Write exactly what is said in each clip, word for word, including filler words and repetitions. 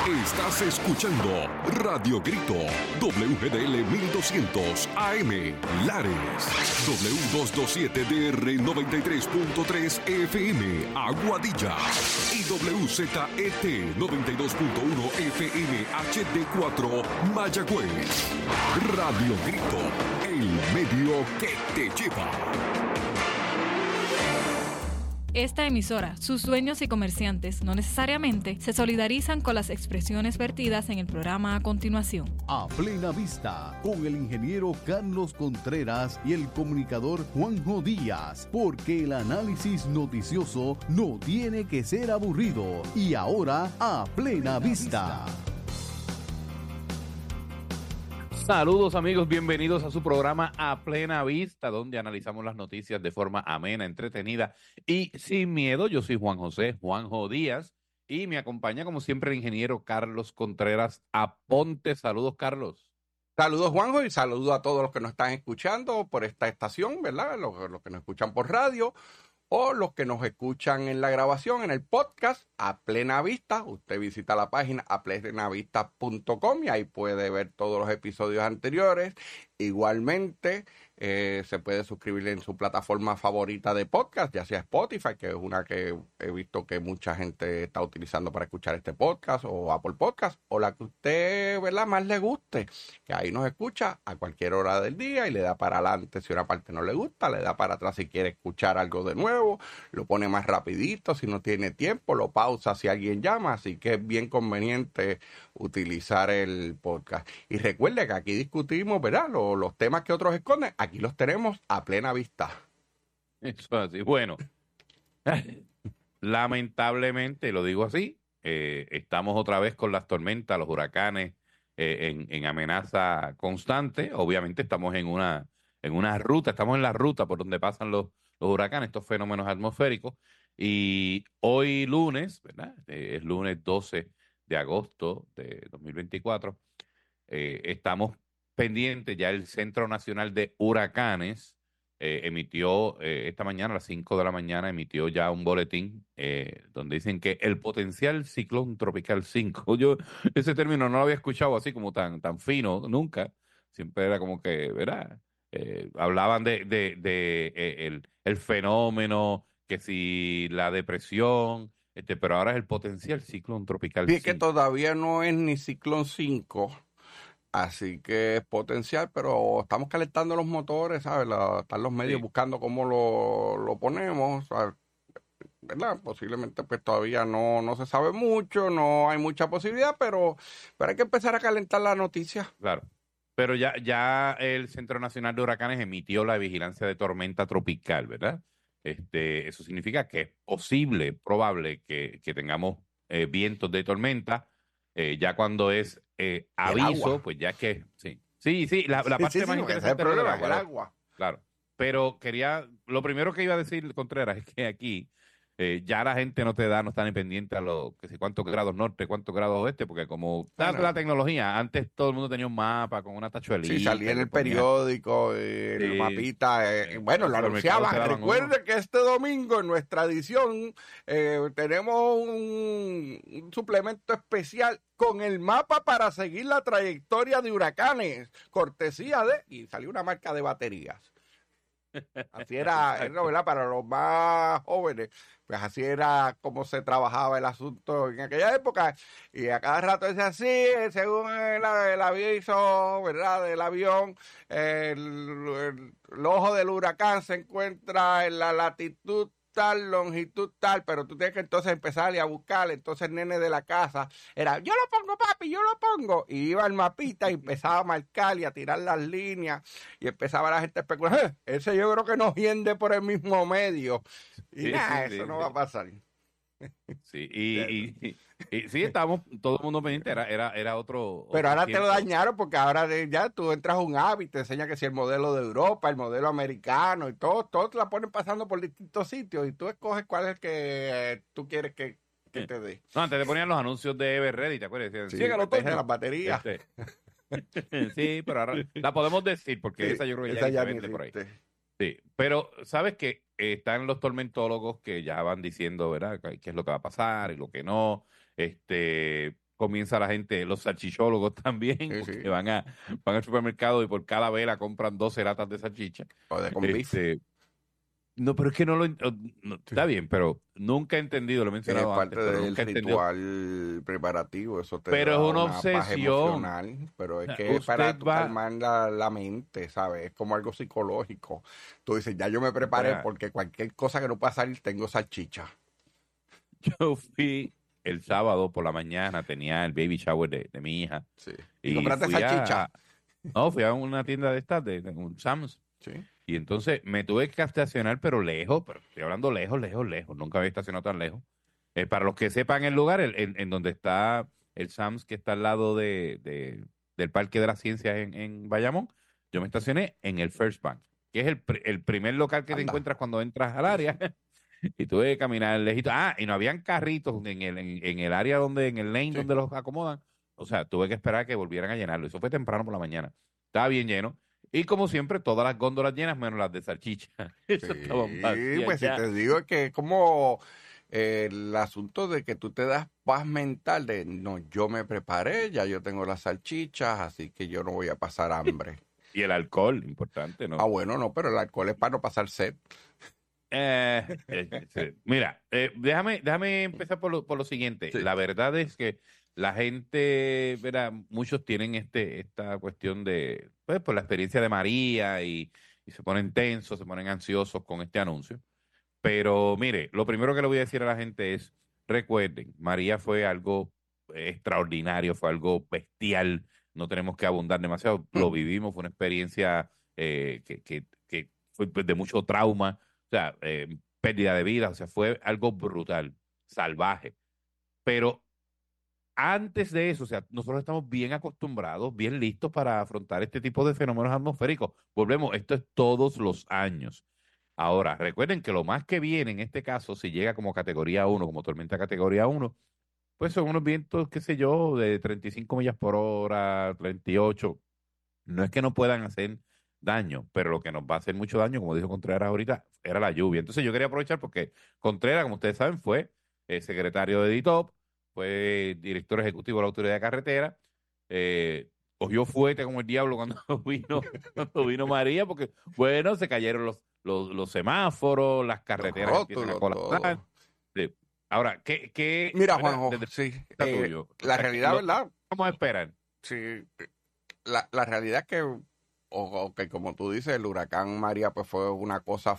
Estás escuchando Radio Grito, W G D L mil doscientos A M, Lares, W doscientos veintisiete D R noventa y tres punto tres F M, Aguadilla, y W Z E T noventa y dos punto uno F M H D cuatro, Mayagüez. Radio Grito, el medio que te lleva. Esta emisora, sus dueños y comerciantes no necesariamente se solidarizan con las expresiones vertidas en el programa a continuación. A Plena Vista, con el ingeniero Carlos Contreras y el comunicador Juanjo Díaz, porque el análisis noticioso no tiene que ser aburrido. Y ahora, A Plena Vista. Saludos amigos, bienvenidos a su programa A Plena Vista, donde analizamos las noticias de forma amena, entretenida y sin miedo. Yo soy Juan José, Juanjo Díaz, y me acompaña como siempre el ingeniero Carlos Contreras Aponte. Saludos, Carlos. Saludos, Juanjo, y saludos a todos los que nos están escuchando por esta estación, ¿verdad? Los, los que nos escuchan por radio o los que nos escuchan en la grabación, en el podcast, A Plena Vista. Usted visita la página a plena vista punto com y ahí puede ver todos los episodios anteriores. Igualmente, eh, se puede suscribir en su plataforma favorita de podcast, ya sea Spotify, que es una que he visto que mucha gente está utilizando para escuchar este podcast, o Apple Podcast, o la que usted, ¿verdad?, más le guste, que ahí nos escucha a cualquier hora del día y le da para adelante si una parte no le gusta, le da para atrás si quiere escuchar algo de nuevo, lo pone más rapidito, si no tiene tiempo, lo pausa si alguien llama, así que es bien conveniente utilizar el podcast. Y recuerde que aquí discutimos, ¿verdad?, los, los temas que otros esconden, aquí los tenemos a plena vista. Eso es así. Bueno, lamentablemente, lo digo así, eh, estamos otra vez con las tormentas, los huracanes eh, en, en amenaza constante. Obviamente estamos en una, en una ruta, estamos en la ruta por donde pasan los, los huracanes, estos fenómenos atmosféricos. Y hoy lunes, ¿verdad? Eh, es lunes doce de agosto de dos mil veinticuatro, eh, estamos pendientes. Ya el Centro Nacional de Huracanes eh, emitió eh, esta mañana, a las cinco de la mañana, emitió ya un boletín eh, donde dicen que el potencial ciclón tropical cinco, yo ese término no lo había escuchado así como tan, tan fino nunca, siempre era como que, ¿verdad? Eh, hablaban de, de, de eh, el, el fenómeno, que si la depresión, este, pero ahora es el potencial ciclón tropical Y es que cinco. todavía no es ni ciclón cinco, así que es potencial, pero estamos calentando los motores, ¿sabes? La, están los medios Sí. buscando cómo lo, lo ponemos, ¿sabes? ¿Verdad? Posiblemente pues todavía no, no se sabe mucho, no hay mucha posibilidad, pero, pero hay que empezar a calentar la noticia. Claro. Pero ya, ya el Centro Nacional de Huracanes emitió la vigilancia de tormenta tropical, ¿verdad? Este, eso significa que es posible, probable que, que tengamos eh, vientos de tormenta. Eh, ya cuando es eh, El aviso, agua. pues ya que sí. Sí, sí, la, la parte Sí, sí, más sí, porque ese es el interesante es lo del problema, agua, el ¿no? agua. Claro. Pero quería, lo primero que iba a decir, Contreras, es que aquí eh, ya la gente no te da, no está ni pendiente a los, que sé cuántos grados norte, cuántos grados oeste, porque como está Bueno. la tecnología, antes todo el mundo tenía un mapa con una tachuelita. Sí, salía en y el ponía- periódico, en el Sí. mapita. eh, Eh, bueno, los lo supermercados anunciaban. te daban Recuerde uno. que este domingo en nuestra edición eh, tenemos un, un suplemento especial con el mapa para seguir la trayectoria de huracanes. Cortesía de... Y salió una marca de baterías. Así era, era, ¿verdad? Para los más jóvenes, pues así era como se trabajaba el asunto en aquella época. Y a cada rato decía así, según el, el aviso, ¿verdad?, del avión, el, el- el ojo del huracán se encuentra en la latitud tal, longitud tal, pero tú tienes que entonces empezar a buscar. Entonces el nene de la casa era, yo lo pongo, papi, yo lo pongo. Y iba al mapita y empezaba a marcar y a tirar las líneas. Y empezaba la gente a especular, "Eh, ese yo creo que nos hiende por el mismo medio". Y Sí, nada, sí, eso sí, no sí. va a pasar. Sí, y, y, y- y sí, estábamos todo el mundo pendiente, era, era, era otro. Pero otro ahora te lo tiempo. dañaron porque ahora de- ya tú entras a un app y te enseña que si el modelo de Europa, el modelo americano y todo, todos te la ponen pasando por distintos sitios y tú escoges cuál es el que eh, tú quieres que, que te dé. No, antes te ponían los anuncios de Everready, ¿te acuerdas? Decían, Sí, "Síguelo, protege Toño". las baterías. Este, sí, pero ahora la podemos decir porque Sí, esa yo creo que esa ya, ya ni se ni vende por ahí. existe. Sí, pero sabes que eh, están los tormentólogos que ya van diciendo, ¿verdad?, qué qué es lo que va a pasar y lo que no. Este, comienza la gente, los salchichólogos también, Sí, porque sí. van a van al supermercado y por cada vela compran doce latas de salchicha. O de con beef. Este, no, pero es que no lo... ent- no, está bien, pero nunca he entendido, lo he Es mencionado parte antes, pero del nunca he entendido. ritual preparativo, eso te Pero da es una paz obsesión. emocional, pero es O sea, que es para usted tu va- calmar la, la mente, ¿sabes? Es como algo psicológico. Tú dices, ya yo me preparé Espera. porque cualquier cosa que no pueda salir, tengo salchicha. Yo fui el sábado por la mañana, tenía el baby shower de, de mi hija. Sí. Y ¿Y compraste fui a- salchicha? No, fui a una tienda de estas, de, de un Sam's. Sí. Y entonces me tuve que estacionar, pero lejos, pero estoy hablando lejos, lejos, lejos. Nunca había estacionado tan lejos. Eh, para los que sepan el lugar, el- en, en donde está el Sam's, que está al lado de, de- del Parque de las Ciencias en, en Bayamón, yo me estacioné en el First Bank, que es el, pr- el primer local que te Anda. encuentras cuando entras al área. Y tuve que caminar lejito. Ah, y no habían carritos en el, en, en el área donde, en el lane Sí. donde los acomodan. O sea, tuve que esperar a que volvieran a llenarlo. Eso fue temprano por la mañana. Estaba bien lleno. Y como siempre, todas las góndolas llenas, menos las de salchicha. Eso Sí, estaban vacías pues si ya. te digo que es como eh, el asunto de que tú te das paz mental de, no, yo me preparé, ya yo tengo las salchichas, así que yo no voy a pasar hambre. Y el alcohol, importante, ¿no? Ah, bueno, no, pero el alcohol es para no pasar sed. Eh, eh, sí. Mira, eh, déjame, déjame empezar por lo, por lo siguiente. Sí. La verdad es que la gente, verá, muchos tienen este, esta cuestión de, pues, por la experiencia de María y, y se ponen tensos, se ponen ansiosos con este anuncio. Pero mire, lo primero que le voy a decir a la gente es, recuerden, María fue algo extraordinario, fue algo bestial, no tenemos que abundar demasiado, lo vivimos, fue una experiencia eh, que, que, que fue de mucho trauma, o sea, eh, pérdida de vida, o sea, fue algo brutal, salvaje. Pero antes de eso, o sea, nosotros estamos bien acostumbrados, bien listos para afrontar este tipo de fenómenos atmosféricos. Volvemos, esto es todos los años. Ahora, recuerden que lo más que viene en este caso, si llega como categoría uno, como tormenta categoría uno, pues son unos vientos, qué sé yo, de treinta y cinco millas por hora, treinta y ocho. No es que no puedan hacer daño, pero lo que nos va a hacer mucho daño, como dijo Contreras ahorita, era la lluvia. Entonces yo quería aprovechar porque Contreras, como ustedes saben, fue eh, secretario de D I T O P, fue director ejecutivo de la Autoridad de Carretera, eh, cogió fuerte como el diablo cuando vino, cuando vino María, porque, bueno, se cayeron los, los, los semáforos, las carreteras Los empiezan a rótulos, colapsar. todo. Sí. Ahora, ¿qué, qué Mira, ¿verdad? Juanjo, Desde el sí, punto de vista eh, tuyo, la o sea, realidad, lo- ¿verdad? Vamos a esperar. Sí, la, la realidad es que, o, o que como tú dices, el huracán María pues fue una cosa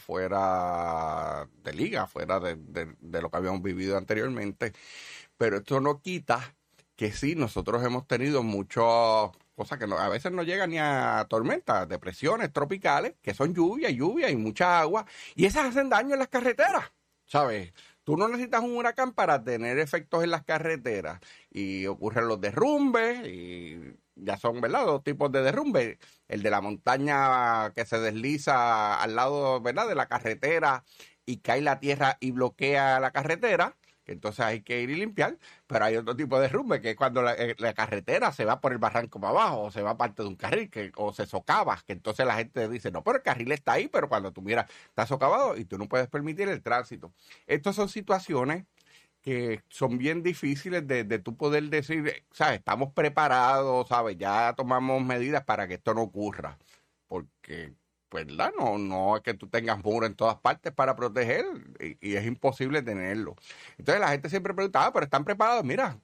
fuera de liga, fuera de, de, de lo que habíamos vivido anteriormente, pero esto no quita que sí, nosotros hemos tenido muchas cosas que no, a veces no llegan ni a tormentas, depresiones tropicales, que son lluvia, lluvia y mucha agua, y esas hacen daño en las carreteras, ¿sabes? Tú no necesitas un huracán para tener efectos en las carreteras y ocurren los derrumbes y ya son, ¿verdad? Dos tipos de derrumbes. El de la montaña que se desliza al lado, ¿verdad? De la carretera y cae la tierra y bloquea la carretera, que entonces hay que ir y limpiar. Pero hay otro tipo de derrumbe que es cuando la, eh, la carretera se va por el barranco para abajo o se va parte de un carril que, o se socava, que entonces la gente dice, no, pero el carril está ahí, pero cuando tú miras está socavado y tú no puedes permitir el tránsito. Estas son situaciones que son bien difíciles de, de tú poder decir, ¿sabes? Estamos preparados, ¿sabes? Ya tomamos medidas para que esto no ocurra. Porque, pues, ¿verdad? No, no es que tú tengas muro en todas partes para proteger y, y es imposible tenerlo. Entonces la gente siempre pregunta, ah, pero ¿están preparados? Mira,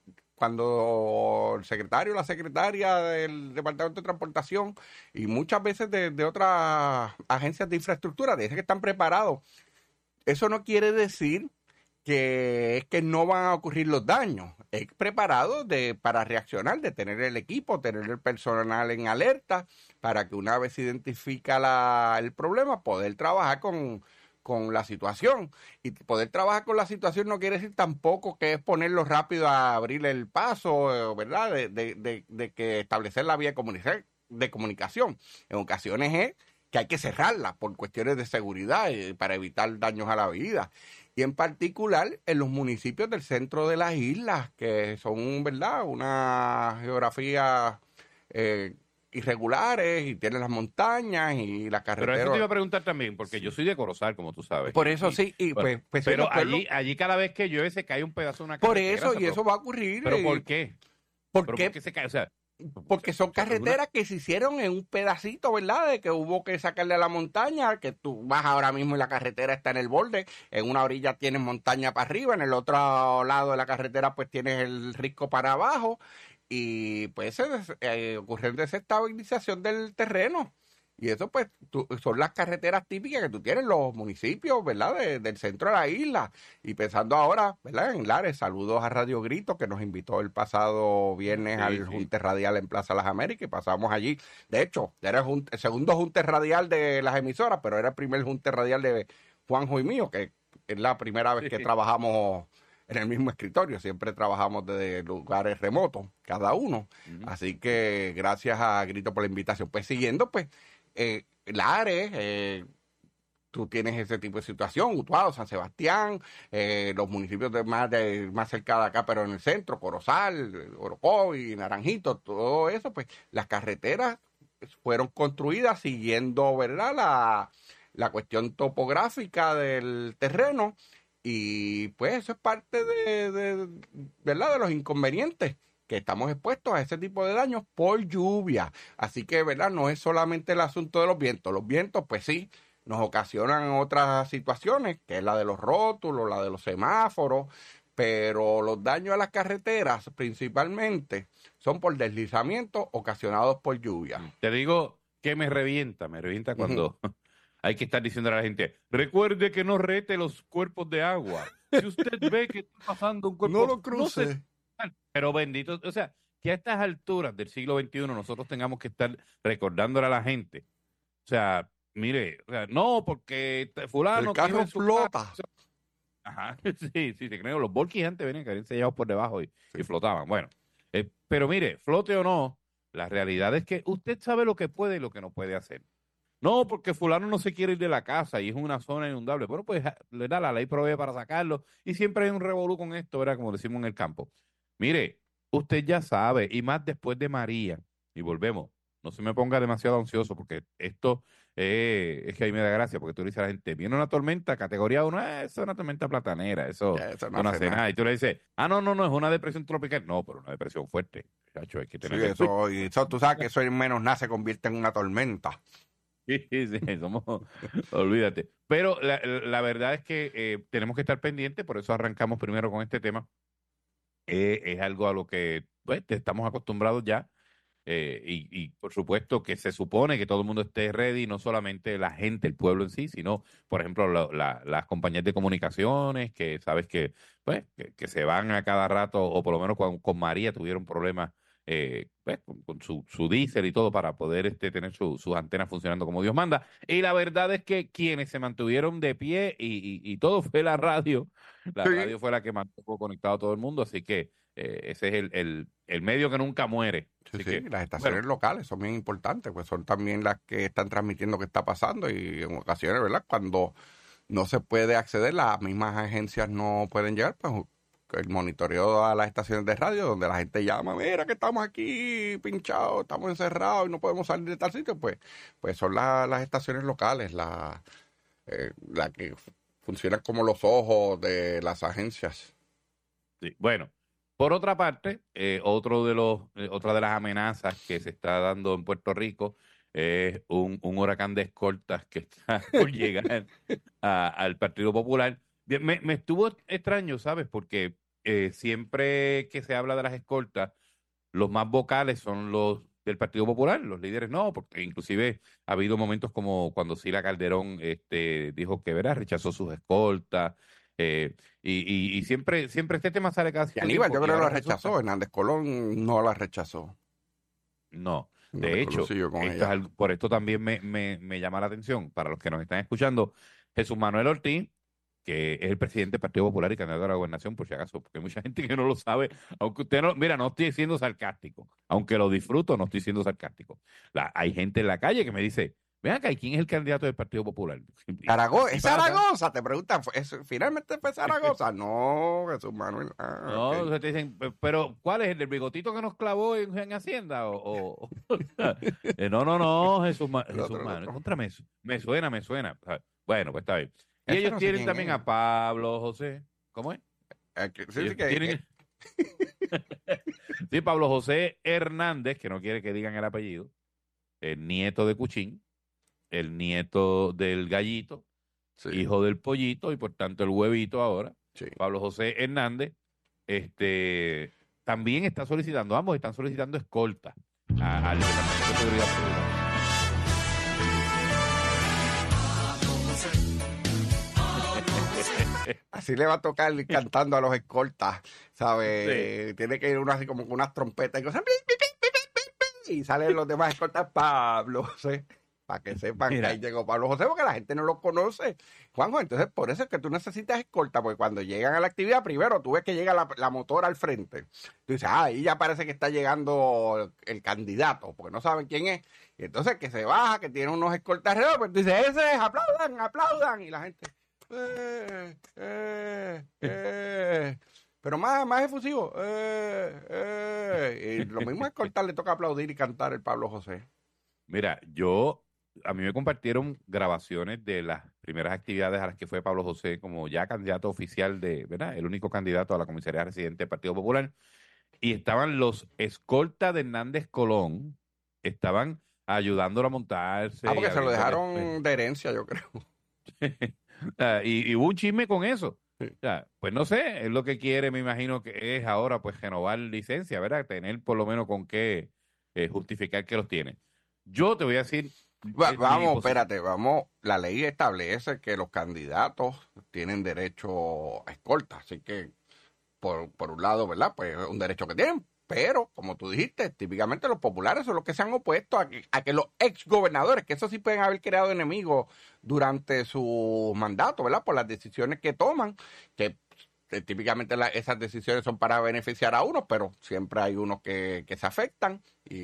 cuando el secretario o la secretaria del Departamento de Transportación y muchas veces de, de otras agencias de infraestructura dicen que están preparados, eso no quiere decir que es que no van a ocurrir los daños. Es preparado de, para reaccionar, de tener el equipo, tener el personal en alerta, para que una vez se identifica la, el problema, poder trabajar con, con la situación. Y poder trabajar con la situación no quiere decir tampoco que es ponerlo rápido a abrir el paso, ¿verdad? De, de, de, de que establecer la vía de comunicación, de comunicación. En ocasiones es que hay que cerrarla por cuestiones de seguridad y para evitar daños a la vida. Y en particular en los municipios del centro de las islas, que son, ¿verdad?, una geografía eh, irregulares y tienen las montañas y las Pero carreteras. eso te iba a preguntar también, porque yo soy de Corozal, como tú sabes. Por y- eso y- sí, y bueno, pues, pues pero en los pueblos- allí, allí cada vez que llueve se cae un pedazo de una por carretera. eso, se y eso pro- va a ocurrir. ¿Pero y- por qué? ¿Por ¿Pero qué? por qué se cae? O sea, Porque son o sea, carreteras que se hicieron en un pedacito, ¿verdad? De que hubo que sacarle a la montaña, que tú vas ahora mismo y la carretera está en el borde, en una orilla tienes montaña para arriba, en el otro lado de la carretera pues tienes el risco para abajo, y pues se des- eh, ocurre desestabilización del terreno. Y eso pues tú- son las carreteras típicas que tú tienes en los municipios, ¿verdad? De- del centro de la isla. Y pensando ahora, ¿verdad? En Lares, saludos a Radio Grito, que nos invitó el pasado viernes Sí, al sí. Junte Radial en Plaza Las Américas y pasamos allí. De hecho, era el, jun- el segundo Junte Radial de las emisoras, pero era el primer Junte Radial de Juanjo y mío, que es la primera vez que Sí. trabajamos en el mismo escritorio. Siempre trabajamos desde lugares remotos, cada uno. Ujú. Así que gracias a Grito por la invitación. Pues siguiendo, pues, eh, Lares, eh, tú tienes ese tipo de situación, Utuado, San Sebastián, eh, los municipios de más, de, más cerca de acá, pero en el centro, Corozal, Orocovi, Naranjito, todo eso, pues las carreteras fueron construidas siguiendo, ¿verdad?, la, la cuestión topográfica del terreno, y pues eso es parte de, de, ¿verdad?, de los inconvenientes que estamos expuestos a ese tipo de daños por lluvia. Así que, ¿verdad?, no es solamente el asunto de los vientos. Los vientos, pues sí, nos ocasionan otras situaciones, que es la de los rótulos, la de los semáforos, pero los daños a las carreteras principalmente son por deslizamientos ocasionados por lluvia. Te digo que me revienta, me revienta cuando hay que estar diciendo a la gente, recuerde que no rete los cuerpos de agua. Si usted ve que está pasando un cuerpo, se- pero bendito, o sea, que a estas alturas del siglo veintiuno nosotros tengamos que estar recordándole a la gente. O sea, mire, o sea, no, porque te- fulano El que iba carro en su flota. carro- Ajá, sí, sí, te creo. Los volquis antes venían que habían sellados por debajo y, y flotaban. Bueno, eh, pero mire, flote o no, la realidad es que usted sabe lo que puede y lo que no puede hacer. No, porque fulano no se quiere ir de la casa y es una zona inundable. Bueno, pues ja, le da la ley provee para sacarlo y siempre hay un revolú con esto, ¿verdad? Como decimos en el campo. Mire, usted ya sabe, y más después de María, y volvemos, no se me ponga demasiado ansioso porque esto eh, es que ahí me da gracia, porque tú le dices a la gente, viene una tormenta, categoría uno, eh, eso es una tormenta platanera, eso, Ya, eso eso no hace nada. nada. Y tú le dices, ah, no, no, no, es una depresión tropical. No, pero una depresión fuerte. Chacho, hay que Sí, tener eso, y eso, tú sabes que eso menos nada se convierte en una tormenta. Sí, sí, somos, olvídate. Pero la, la verdad es que eh, tenemos que estar pendientes, por eso arrancamos primero con este tema. Eh, es algo a lo que pues, estamos acostumbrados ya. eh, y, y por supuesto que se supone que todo el mundo esté ready, no solamente la gente, el pueblo en sí, sino, por ejemplo, la- la- las compañías de comunicaciones, que sabes que, pues, que, que se van a cada rato, o por lo menos con, con María tuvieron problemas eh, pues, con, con su, su diésel y todo para poder este, tener su- sus antenas funcionando como Dios manda. Y la verdad es que quienes se mantuvieron de pie y, y- y todo fue la radio. La Sí. radio fue la que mantuvo conectado a todo el mundo, así que eh, ese es el, el, el medio que nunca muere. Sí, Así sí, que, las estaciones bueno, locales son bien importantes, pues son también las que están transmitiendo qué está pasando y en ocasiones, ¿verdad? Cuando no se puede acceder, las mismas agencias no pueden llegar, pues el monitoreo a las estaciones de radio donde la gente llama, mira que estamos aquí pinchados, estamos encerrados y no podemos salir de tal sitio, pues, pues son la- las estaciones locales, las eh, la que funcionan como los ojos de las agencias. sí. Bueno, por otra parte, eh, otro de los, eh, otra de las amenazas que se está dando en Puerto Rico es un, un huracán de escoltas que está por llegar a- al Partido Popular. Bien, Me, me estuvo extraño, ¿sabes? Porque eh, siempre que se habla de las escoltas, los más vocales son los del Partido Popular, los líderes no, porque inclusive ha habido momentos como cuando Sila Calderón este, dijo que verá, rechazó sus escoltas, eh, y, y- y siempre, siempre este tema sale cada Y cierto Aníbal, tiempo, yo y creo que lo ahora resulta- rechazó, Hernández Colón no la rechazó. No, Hernández de Colón hecho, siguió con esto es ella. algo- por esto también me, me, me llama la atención, para los que nos están escuchando, Jesús Manuel Ortiz, que es el presidente del Partido Popular y candidato a la gobernación, por si acaso, porque hay mucha gente que no lo sabe, aunque usted no, mira, no estoy siendo sarcástico, aunque lo disfruto, no estoy siendo sarcástico. La- hay gente en la calle que me dice, ven acá, ¿y quién es el candidato del Partido Popular? Y- Zaragoza, y ¿es pasa. Zaragoza? Te preguntan, ¿fue- es- ¿finalmente fue Zaragoza? No, Jesús Manuel. Ah, No, ok. o sea, te dicen, "Pe- pero ¿cuál es el del bigotito que nos clavó en, en Hacienda? O, o- Eh, no, no, no, Jesús, Ma- El Jesús otro, el Manuel, otro. contra me, su- me suena, me suena. O sea, bueno, pues está bien. Y Ese ellos no sé tienen quién también es. a Pablo José. ¿Cómo es? Eh, que- sí, Ellos sí, que, tienen- eh, Sí, Pablo José Hernández, que no quiere que digan el apellido, el nieto de Cuchín, el nieto del Gallito, Sí. hijo del Pollito y por tanto el Huevito ahora. Sí. Pablo José Hernández, este, también está solicitando, ambos están solicitando escolta a- al Departamento de Seguridad Pública. Así le va a tocar ir cantando a los escoltas, ¿sabes? Sí. Tiene que ir uno así como con unas trompetas y cosas. Y salen los demás escoltas, Pablo José, para que sepan Mira. que ahí llegó Pablo José, porque la gente no lo conoce. Juanjo, entonces por eso es que tú necesitas escolta, porque cuando llegan a la actividad, primero tú ves que llega la, la motora al frente. Tú dices, ah, ahí ya parece que está llegando el candidato, porque no saben quién es. Y entonces que se baja, que tiene unos escoltas alrededor, pues tú dices, ese es, aplaudan, aplaudan. Y la gente... Eh, eh, eh. Pero más, más efusivo. Eh, eh. Y lo mismo es cortar, le toca aplaudir y cantar el Pablo José. Mira, yo, a mí me compartieron grabaciones de las primeras actividades a las que fue Pablo José como ya candidato oficial de, ¿verdad? El único candidato a la comisaría residente del Partido Popular. Y estaban los escoltas de Hernández Colón, estaban ayudándolo a montarse. Ah, porque se lo dejaron después. de herencia, yo creo. Uh, y, y hubo un chisme con eso. Sí. O sea, pues no sé, es lo que quiere, me imagino que es ahora pues renovar licencia, ¿verdad? Tener por lo menos con qué eh, justificar que los tiene. Yo te voy a decir... Va, eh, vamos, mi espérate, vamos. La ley establece que los candidatos tienen derecho a escolta, así que por, por un lado, ¿verdad? Pues es un derecho que tienen. Pero, como tú dijiste, típicamente los populares son los que se han opuesto a que, a que los exgobernadores, que eso sí pueden haber creado enemigos durante su mandato, ¿verdad? Por las decisiones que toman, que, que típicamente la, esas decisiones son para beneficiar a unos, pero siempre hay unos que, que se afectan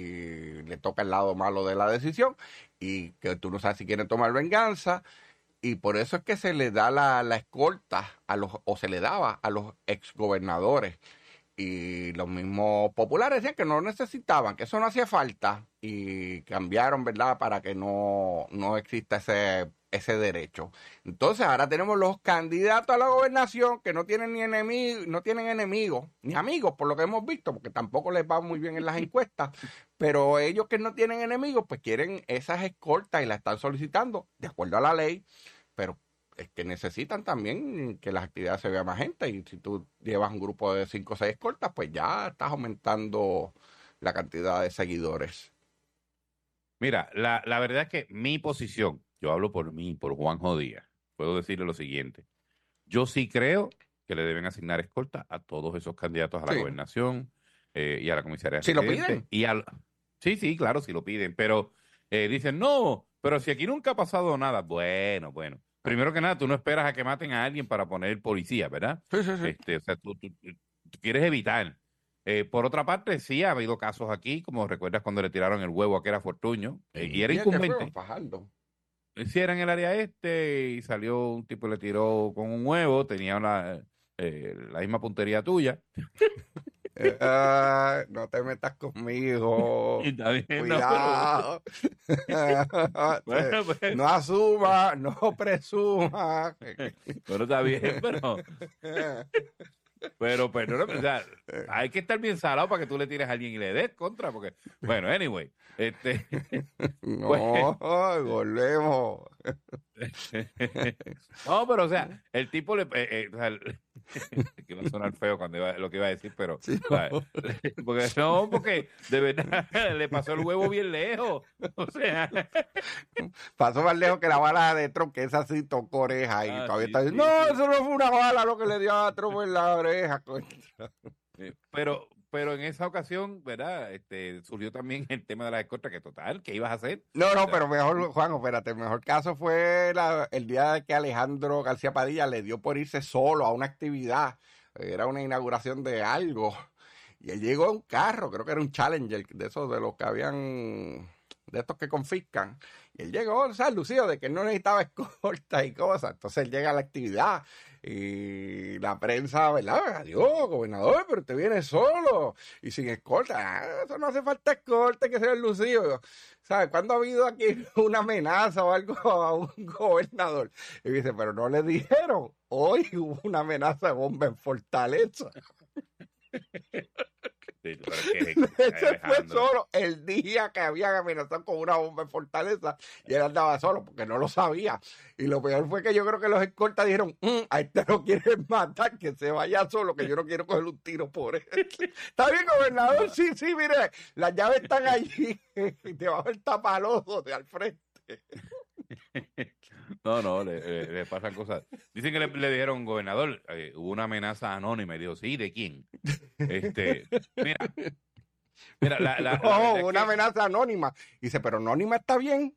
y le toca el lado malo de la decisión y que tú no sabes si quieren tomar venganza. Y por eso es que se le da la, la escolta a los, o se le daba a los exgobernadores. Y los mismos populares decían que no lo necesitaban, que eso no hacía falta y cambiaron, ¿verdad?, para que no, no exista ese, ese derecho. Entonces ahora tenemos los candidatos a la gobernación que no tienen ni enemigos, no tienen enemigos, ni amigos, por lo que hemos visto, porque tampoco les va muy bien en las encuestas, pero ellos que no tienen enemigos, pues quieren esas escoltas y las están solicitando de acuerdo a la ley, pero es que necesitan también que las actividades se vean más gente y si tú llevas un grupo de cinco o seis escoltas, pues ya estás aumentando la cantidad de seguidores. Mira, la, la verdad es que mi posición, yo hablo por mí, por Juanjo Díaz, puedo decirle lo siguiente. Yo sí creo que le deben asignar escolta a todos esos candidatos a la Sí. gobernación eh, y a la comisaría ¿Si lo residente. piden? Y al, sí, sí, claro, si lo piden, pero eh, dicen, no, pero si aquí nunca ha pasado nada. Bueno, bueno. Primero que nada, tú no esperas a que maten a alguien para poner policía, ¿verdad? Sí, sí, sí. Este, o sea, tú, tú- tú quieres evitar. Eh, por otra parte, sí ha habido casos aquí, como recuerdas cuando le tiraron el huevo a que era Fortuño, eh, y era ¿Y el que fue? incumbente. Fajardo. Sí, era en el área este y salió un tipo y le tiró con un huevo, tenía una, eh, la misma puntería tuya. Eh, ah, no te metas conmigo. Y está bien, no, Cuidado. Bueno, pues, No asuma, no presuma. bueno, está bien, pero, pero, pero, no, o sea, hay que estar bien salado para que tú le tires a alguien y le des contra, porque, bueno, anyway, este, No, volvemos. no, pero o sea, el tipo le, eh, eh, o sea, el- que va a sonar feo cuando iba, lo que iba a decir, pero, Sí, o sea, porque no, porque de verdad le pasó el huevo bien lejos, o sea, Pasó más lejos que la bala de Trump, que esa sí tocó oreja. Y Ah, todavía sí, está diciendo, sí, no, sí. eso no fue una bala lo que le dio a Trump en la oreja. contra". eh, pero, pero en esa ocasión, ¿verdad? Este, surgió también el tema de las escoltas, que total, ¿qué ibas a hacer? No, no, pero mejor, Juan, espérate, el mejor caso fue la- el día de que Alejandro García Padilla le dio por irse solo a una actividad. Era una inauguración de algo. Y él llegó a un carro, creo que era un Challenger, de esos de los que habían, de estos que confiscan. Y él llegó, o sea, lucido de que él no necesitaba escolta y cosas. Entonces él llega a la actividad y la prensa, ¿verdad? Adiós, gobernador, pero te vienes solo y sin escolta. Ah, eso no hace falta escolta, hay que ser lucido. ¿Sabes? ¿Cuándo ha habido aquí una amenaza o algo a un gobernador? Y dice, pero no le dijeron. Hoy hubo una amenaza de bomba en Fortaleza. Sí, pero es que- Ese fue Alejandro. solo el día que habían amenazado con una bomba en Fortaleza y él andaba solo porque no lo sabía. Y lo peor fue que yo creo que los escoltas dijeron, "Mm, a este lo quieren matar, que se vaya solo, que yo no quiero coger un tiro por él". ¿Está bien, gobernador? Sí, sí, mire, las llaves están allí y debajo del tapalodo de al frente. No, no, le, le- le pasan cosas. Dicen que le, le dijeron, gobernador, eh, hubo una amenaza anónima. Y dijo, sí, ¿de quién? Este, mira, mira, la, la, la No, verdad es una que- amenaza anónima. Y dice, pero anónima está bien.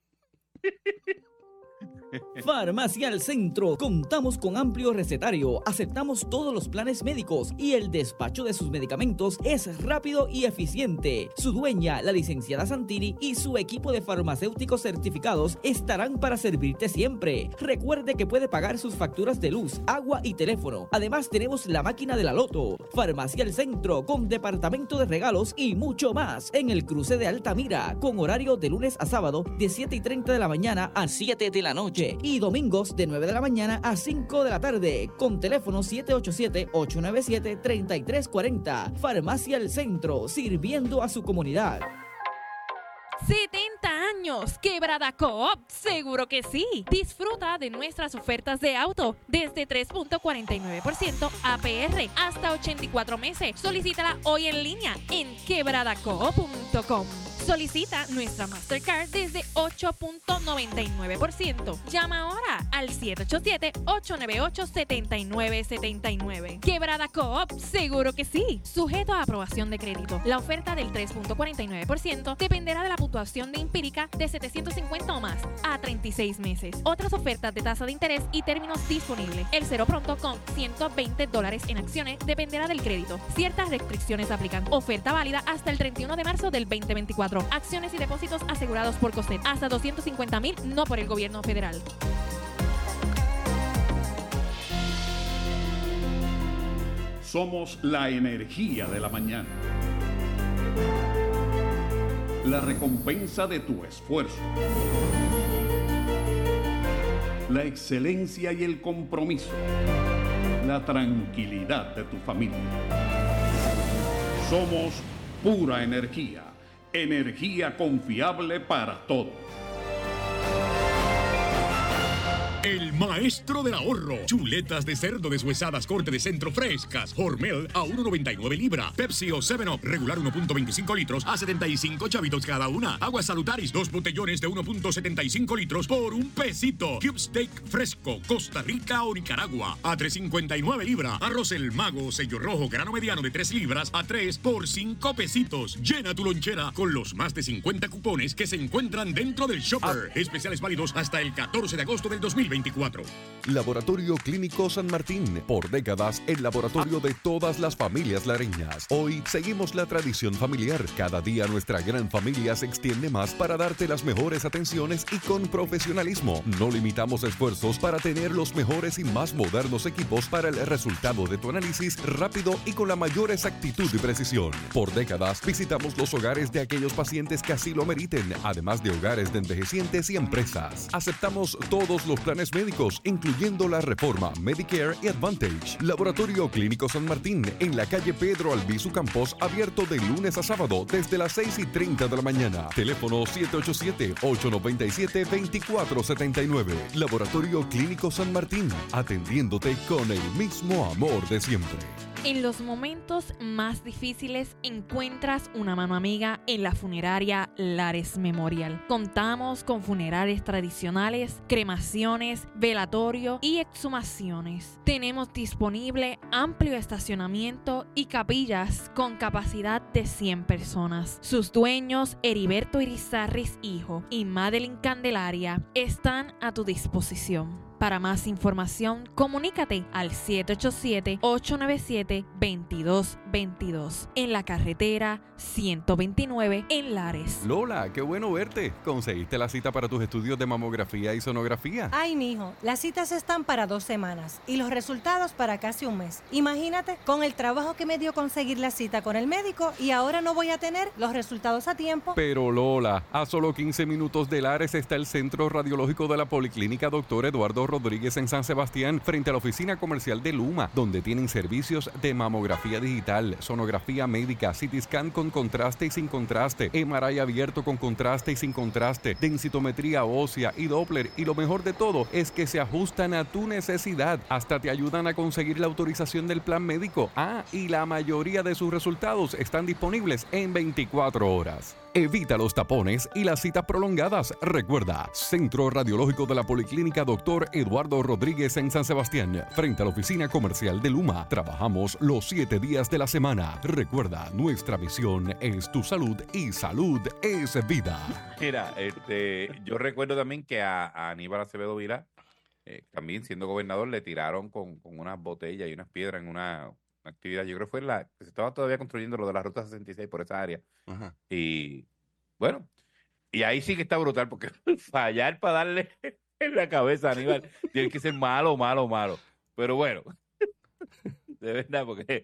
Farmacia al Centro. Contamos con amplio recetario, aceptamos todos los planes médicos y el despacho de sus medicamentos es rápido y eficiente. Su dueña, la licenciada Santini, y su equipo de farmacéuticos certificados estarán para servirte siempre. Recuerde que puede pagar sus facturas de luz, agua y teléfono. Además tenemos la máquina de la loto. Farmacia al Centro con departamento de regalos y mucho más en el cruce de Altamira con horario de lunes a sábado de siete y treinta de la mañana a siete de la noche y domingos de nueve de la mañana a cinco de la tarde con teléfono siete ocho siete, ocho nueve siete, tres tres cuatro cero. Farmacia El Centro, sirviendo a su comunidad. setenta años, Quebrada Coop, seguro que sí. Disfruta de nuestras ofertas de auto desde tres punto cuarenta y nueve por ciento A P R hasta ochenta y cuatro meses. Solicítala hoy en línea en quebrada coop punto com. Solicita nuestra Mastercard desde ocho punto noventa y nueve por ciento. Llama ahora al siete ocho siete, ocho nueve ocho, siete nueve siete nueve. Quebrada Coop, seguro que sí. Sujeto a aprobación de crédito. La oferta del tres punto cuarenta y nueve por ciento dependerá de la puntuación de empírica de setecientos cincuenta o más a treinta y seis meses. Otras ofertas de tasa de interés y términos disponibles. El cero pronto con ciento veinte dólares en acciones dependerá del crédito. Ciertas restricciones aplican. Oferta válida hasta el treinta y uno de marzo del veinte veinticuatro. Acciones y depósitos asegurados por COSET. Hasta doscientos cincuenta mil, no por el gobierno federal. Somos la energía de la mañana. La recompensa de tu esfuerzo. La excelencia y el compromiso. La tranquilidad de tu familia. Somos pura energía. Energía confiable para todos. El maestro del ahorro. Chuletas de cerdo deshuesadas corte de centro frescas. Hormel a uno noventa y nueve libra. Pepsi o seven up regular uno punto veinticinco litros a setenta y cinco chavitos cada una. Agua Salutaris dos botellones de uno punto setenta y cinco litros por un pesito. Cube Steak fresco Costa Rica o Nicaragua a tres cincuenta y nueve libra. Arroz El Mago sello rojo grano mediano de tres libras a tres por cinco pesitos. Llena tu lonchera con los más de cincuenta cupones que se encuentran dentro del shopper. Especiales válidos hasta el catorce de agosto del dos mil veinticuatro. Laboratorio Clínico San Martín, por décadas el laboratorio de todas las familias lareñas. Hoy seguimos la tradición familiar. Cada día nuestra gran familia se extiende más para darte las mejores atenciones y con profesionalismo. No limitamos esfuerzos para tener los mejores y más modernos equipos para el resultado de tu análisis rápido y con la mayor exactitud y precisión. Por décadas visitamos los hogares de aquellos pacientes que así lo meriten, además de hogares de envejecientes y empresas. Aceptamos todos los planes médicos, incluyendo la reforma Medicare y Advantage. Laboratorio Clínico San Martín, en la calle Pedro Albizu Campos, abierto de lunes a sábado desde las seis y treinta de la mañana. Teléfono siete ocho siete, ocho nueve siete, dos cuatro siete nueve. Laboratorio Clínico San Martín, atendiéndote con el mismo amor de siempre. En los momentos más difíciles encuentras una mano amiga en la funeraria Lares Memorial. Contamos con funerales tradicionales, cremaciones, velatorio y exhumaciones. Tenemos disponible amplio estacionamiento y capillas con capacidad de cien personas. Sus dueños, Heriberto Irizarris hijo y Madeline Candelaria, están a tu disposición. Para más información, comunícate al siete ocho siete, ocho nueve siete, dos dos dos dos en la carretera ciento veintinueve en Lares. Lola, qué bueno verte. ¿Conseguiste la cita para tus estudios de mamografía y sonografía? Ay, mijo, las citas están para dos semanas y los resultados para casi un mes. Imagínate, con el trabajo que me dio conseguir la cita con el médico y ahora no voy a tener los resultados a tiempo. Pero Lola, a solo quince minutos de Lares está el Centro Radiológico de la Policlínica Doctor Eduardo Rodríguez en San Sebastián, frente a la oficina comercial de Luma, donde tienen servicios de mamografía digital, sonografía médica, C T scan con contraste y sin contraste, M R I abierto con contraste y sin contraste, densitometría ósea y Doppler, y lo mejor de todo es que se ajustan a tu necesidad. Hasta te ayudan a conseguir la autorización del plan médico. Ah, y la mayoría de sus resultados están disponibles en veinticuatro horas. Evita los tapones y las citas prolongadas. Recuerda, Centro Radiológico de la Policlínica Doctor Eduardo Rodríguez en San Sebastián, frente a la oficina comercial de Luma. Trabajamos los siete días de la semana. Recuerda, nuestra misión es tu salud y salud es vida. Mira, este, yo recuerdo también que a, a Aníbal Acevedo Vilá, eh, también siendo gobernador, le tiraron con, con unas botellas y unas piedras en una, una actividad. Yo creo que fue la que se estaba todavía construyendo lo de la Ruta sesenta y seis por esa área. Ajá. Y bueno, y ahí sí que está brutal, porque fallar para darle en la cabeza a Aníbal tiene que ser malo, malo, malo. Pero bueno, de verdad, porque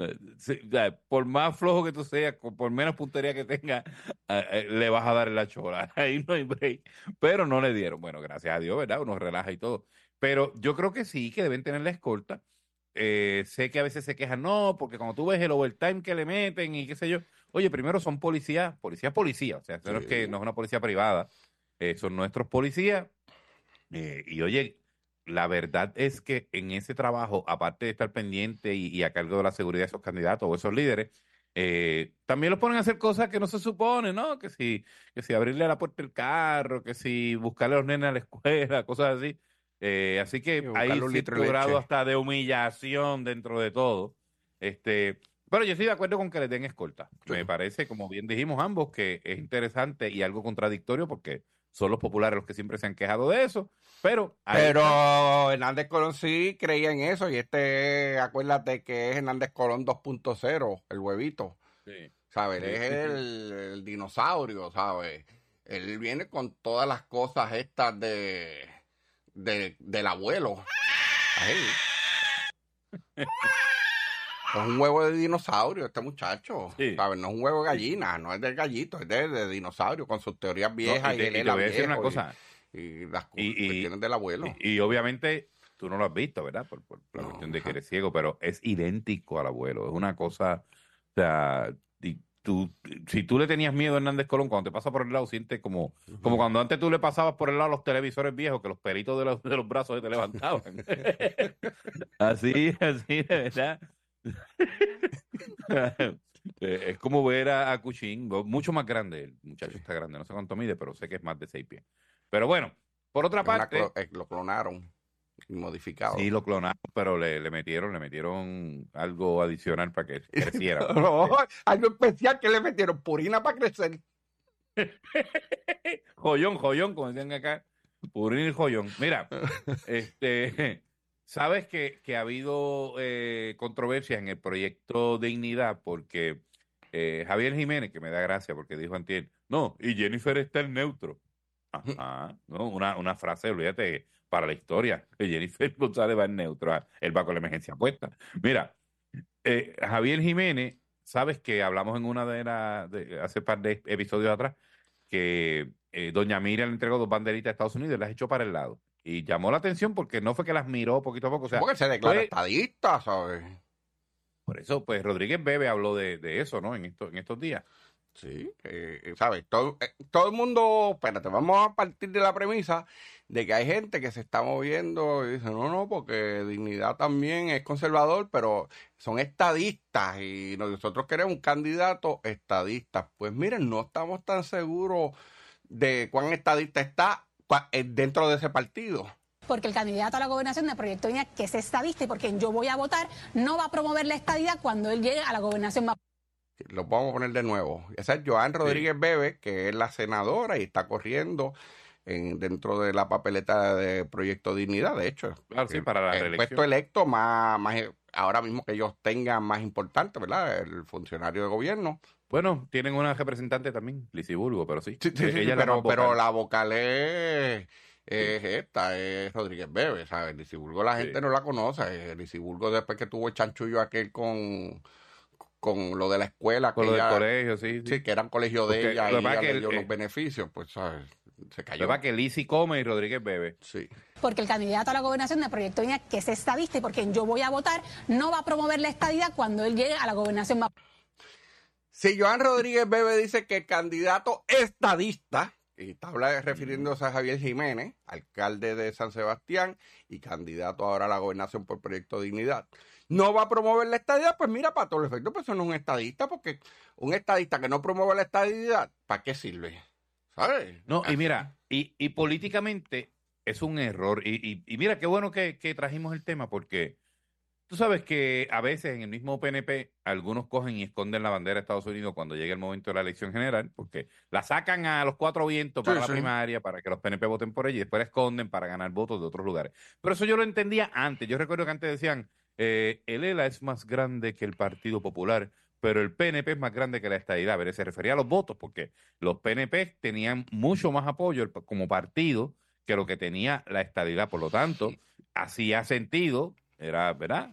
por más flojo que tú seas, por menos puntería que tengas, le vas a dar en la chola. Ahí no hay break. Pero no le dieron. Bueno, gracias a Dios, ¿verdad? Uno relaja y todo. Pero yo creo que sí, que deben tener la escolta. Eh, sé que a veces se quejan, no, porque cuando tú ves el overtime que le meten y qué sé yo, oye, primero son policías, policías, policías, o sea, sí. no, es que no es una policía privada, eh, son nuestros policías, eh, y oye, la verdad es que en ese trabajo, aparte de estar pendiente y, y a cargo de la seguridad de esos candidatos o esos líderes, eh, también los ponen a hacer cosas que no se supone, ¿no? Que si, que si abrirle la puerta del carro, que si buscarle a los nenes a la escuela, cosas así. Eh, así que hay cierto grado hasta de humillación dentro de todo. Este, pero yo estoy de acuerdo con que le den escolta. Sí. Me parece, como bien dijimos ambos, que es interesante y algo contradictorio porque son los populares los que siempre se han quejado de eso. Pero, pero Hernández Colón sí creía en eso y este, acuérdate que es Hernández Colón dos punto cero, el huevito. Sí. ¿Sabes? Sí, es sí, el, sí. el dinosaurio, ¿sabes? Él viene con todas las cosas estas de... De, del abuelo. Ahí. Es un huevo de dinosaurio este muchacho. Sí. ¿Sabes? No es un huevo de gallina, no es del gallito, es de, de dinosaurio, con sus teorías viejas. No, y, te, y, y te voy a decir una cosa. Y, y las cuestiones del abuelo. Y, y obviamente tú no lo has visto, ¿verdad? Por, por la no, cuestión de que eres ciego, pero es idéntico al abuelo. Es una cosa, o sea, y, Tú, si tú le tenías miedo a Hernández Colón, cuando te pasa por el lado, sientes como, uh-huh. como cuando antes tú le pasabas por el lado a los televisores viejos, que los pelitos de los, de los brazos se te levantaban. así, así, de verdad. Es como ver a, a Cushing, mucho más grande. El muchacho sí. está grande, no sé cuánto mide, pero sé que es más de seis pies. Pero bueno, por otra es parte... Clo- eh, lo clonaron. Modificado. Sí, lo clonaron, pero le, le metieron, le metieron algo adicional para que creciera. No, algo especial que le metieron, purina para crecer. joyón, joyón, como decían acá, purina y joyón. Mira, este, sabes que, que ha habido eh, controversias en el proyecto Dignidad porque eh, Javier Jiménez, que me da gracia porque dijo antier, no, y Jennifer está en neutro. Ajá, no, una, una frase, olvídate, para la historia, que Jennifer González va en neutro, él va con la emergencia puesta. Mira, eh, Javier Jiménez, sabes que hablamos en una de las, hace par de episodios atrás, que eh, doña Miriam le entregó dos banderitas a Estados Unidos y las echó para el lado. Y llamó la atención porque no fue que las miró poquito a poco. O sea, porque se declara fue, estadista, ¿sabes? Por eso, pues, Rodríguez Bebe habló de, de eso, ¿no? En, esto, en estos días. Sí, eh, ¿sabes? Todo, eh, todo el mundo, espérate, vamos a partir de la premisa de que hay gente que se está moviendo y dice, no, no, porque Dignidad también es conservador, pero son estadistas y nosotros queremos un candidato estadista. Pues miren, no estamos tan seguros de cuán estadista está dentro de ese partido. Porque el candidato a la gobernación de Proyecto Dignidad, que es estadista y por quien yo voy a votar, no va a promover la estadidad cuando él llegue a la gobernación. Lo vamos a poner de nuevo. Esa es Joan Rodríguez sí. Bebe, que es la senadora y está corriendo en, dentro de la papeleta de Proyecto Dignidad, de hecho. Claro, sí, para la el reelección. puesto electo más, más, ahora mismo que ellos tengan más importante, ¿verdad? El funcionario de gobierno. Bueno, tienen una representante también, Lizy Burgos, pero sí. sí, sí, sí ella pero, la pero la vocal es... Es esta, es Rodríguez Bebe, ¿sabes? Lizy Burgos la gente sí. no la conoce. Lizy Burgos después que tuvo el chanchullo aquel con... con lo de la escuela. Con que lo ella, del colegio, sí, sí. Sí, que eran colegio de Porque ella y ella que le dio el, los beneficios, pues, ¿sabes? Se cayó. Lo que pasa es que Lizy come y Rodríguez Bebe. Sí. porque el candidato a la gobernación de Proyecto Dignidad, que es estadista y por quien yo voy a votar, no va a promover la estadidad cuando él llegue a la gobernación. Si Joan Rodríguez Bebe dice que el candidato estadista, y está hablando, refiriéndose a Javier Jiménez, alcalde de San Sebastián y candidato ahora a la gobernación por Proyecto Dignidad, no va a promover la estadidad, pues mira, para todo el efecto, pues eso no es un estadista, porque un estadista que no promueve la estadidad, ¿para qué sirve? ¿Sabes? No, y mira, y, y políticamente es un error. Y, y, y mira, qué bueno que, que trajimos el tema, porque tú sabes que a veces en el mismo P N P algunos cogen y esconden la bandera de Estados Unidos cuando llega el momento de la elección general, porque la sacan a los cuatro vientos para Sí, la sí. primaria, para que los P N P voten por ella, y después la esconden para ganar votos de otros lugares. Pero eso yo lo entendía antes. Yo recuerdo que antes decían, eh, el E L A es más grande que el Partido Popular, pero el P N P es más grande que la estadidad. A ver, se refería a los votos, porque los P N P tenían mucho más apoyo el- como partido que lo que tenía la estadidad. Por lo tanto, hacía sentido, era, ¿verdad?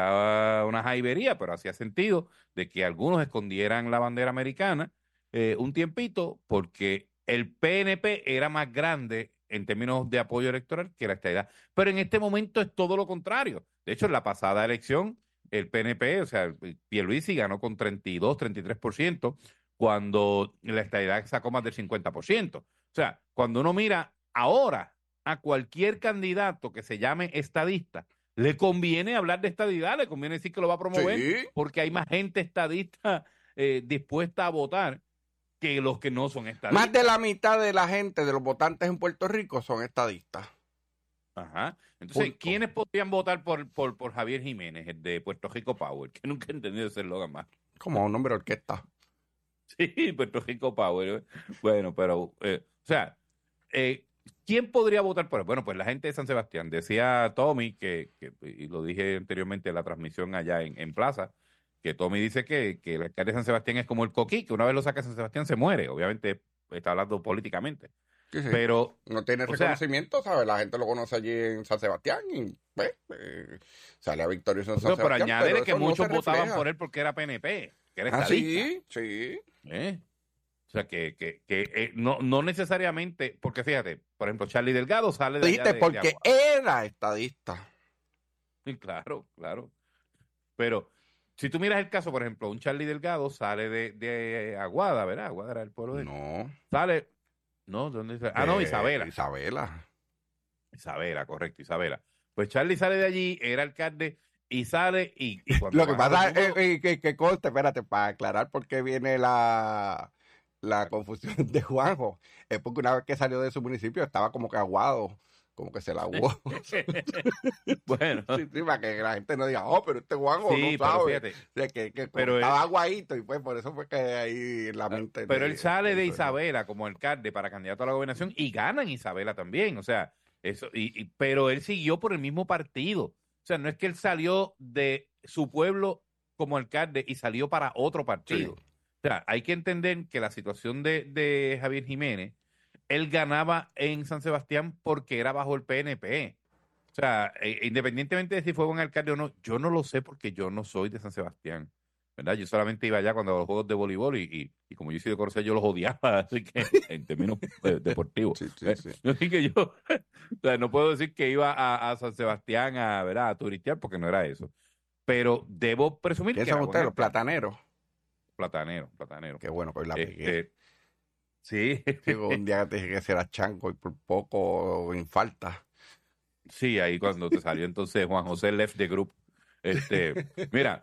Era una jaibería, pero hacía sentido de que algunos escondieran la bandera americana eh, un tiempito, porque el P N P era más grande en términos de apoyo electoral que la estadidad. Pero en este momento es todo lo contrario. De hecho, en la pasada elección, el P N P, o sea, Pierluisi ganó con treinta y dos, treinta y tres por ciento, cuando la estadidad sacó más del cincuenta por ciento. O sea, cuando uno mira ahora a cualquier candidato que se llame estadista, le conviene hablar de estadidad, le conviene decir que lo va a promover, Sí. porque hay más gente estadista eh, dispuesta a votar que los que no son estadistas. Más de la mitad de la gente, de los votantes en Puerto Rico, son estadistas. Ajá. Entonces, Punto. ¿quiénes podrían votar por, por, por Javier Jiménez, el de Puerto Rico Power? Que nunca he entendido ese eslogan más. Como un nombre de orquesta. Sí, Puerto Rico Power. Bueno, pero, eh, o sea, eh, ¿quién podría votar por él? Bueno, pues la gente de San Sebastián. Decía Tommy, que, que y lo dije anteriormente en la transmisión allá en, en Plaza, que Tommy dice que, que el alcalde de San Sebastián es como el coquí, que una vez lo saca de San Sebastián se muere. Obviamente está hablando políticamente. Sí, sí. Pero No tiene o sea, reconocimiento, ¿sabes? La gente lo conoce allí en San Sebastián y pues, eh, sale a victorioso en San no, pero Sebastián. añádele pero que eso no muchos se votaban refleja. por él porque era P N P, que era Ah, estadista. sí, sí. ¿Eh? O sea, que, que, que eh, no, no necesariamente, porque fíjate, por ejemplo, Charlie Delgado sale de allá Dijiste de- de porque Aguada. era estadista. Sí, claro, claro. Pero si tú miras el caso, por ejemplo, un Charlie Delgado sale de, de Aguada, ¿verdad? Aguada era el pueblo de él. No. Sale, no, ¿dónde sale? Ah, no, de Isabela. Isabela. Isabela, correcto, Isabela. Pues Charlie sale de allí, era alcalde y sale y, y cuando Lo que baja pasa todo el es mundo- eh, que, que conste, espérate, para aclarar por qué viene la, la confusión de Juanjo. Es porque una vez que salió de su municipio estaba como que aguado, como que se la aguó. bueno, Sí, sí, para que la gente no diga, oh, pero este Juanjo sí, no pero sabe. fíjate, O sea, que, que pero estaba él- aguadito y pues por eso fue que ahí en la mente. pero de- él sale de eso, Isabela como alcalde para candidato a la gobernación y gana en Isabela también, o sea, eso, y, y- pero él siguió por el mismo partido, o sea, no es que él salió de su pueblo como alcalde y salió para otro partido. Sí. O sea, hay que entender que la situación de, de Javier Jiménez, él ganaba en San Sebastián porque era bajo el P N P. O sea, eh, independientemente de si fue buen alcalde o no, yo no lo sé porque yo no soy de San Sebastián, ¿verdad? Yo solamente iba allá cuando los juegos de voleibol y, y, y como yo soy de Corozal, yo los odiaba, así que en términos eh, deportivos. Sí, sí, Eh, sí. Así que yo, o sea, no puedo decir que iba a, a San Sebastián a, ¿verdad? A turistear porque no era eso. Pero debo presumir ¿Quiénes que son era ustedes, buen los alcalde. plataneros? Platanero, platanero. Qué bueno, pues la pegué. Este, sí, Sí, un día te dije que será chanco y por poco infalta. sí, ahí cuando te salió entonces Juan José left the group. Este, mira,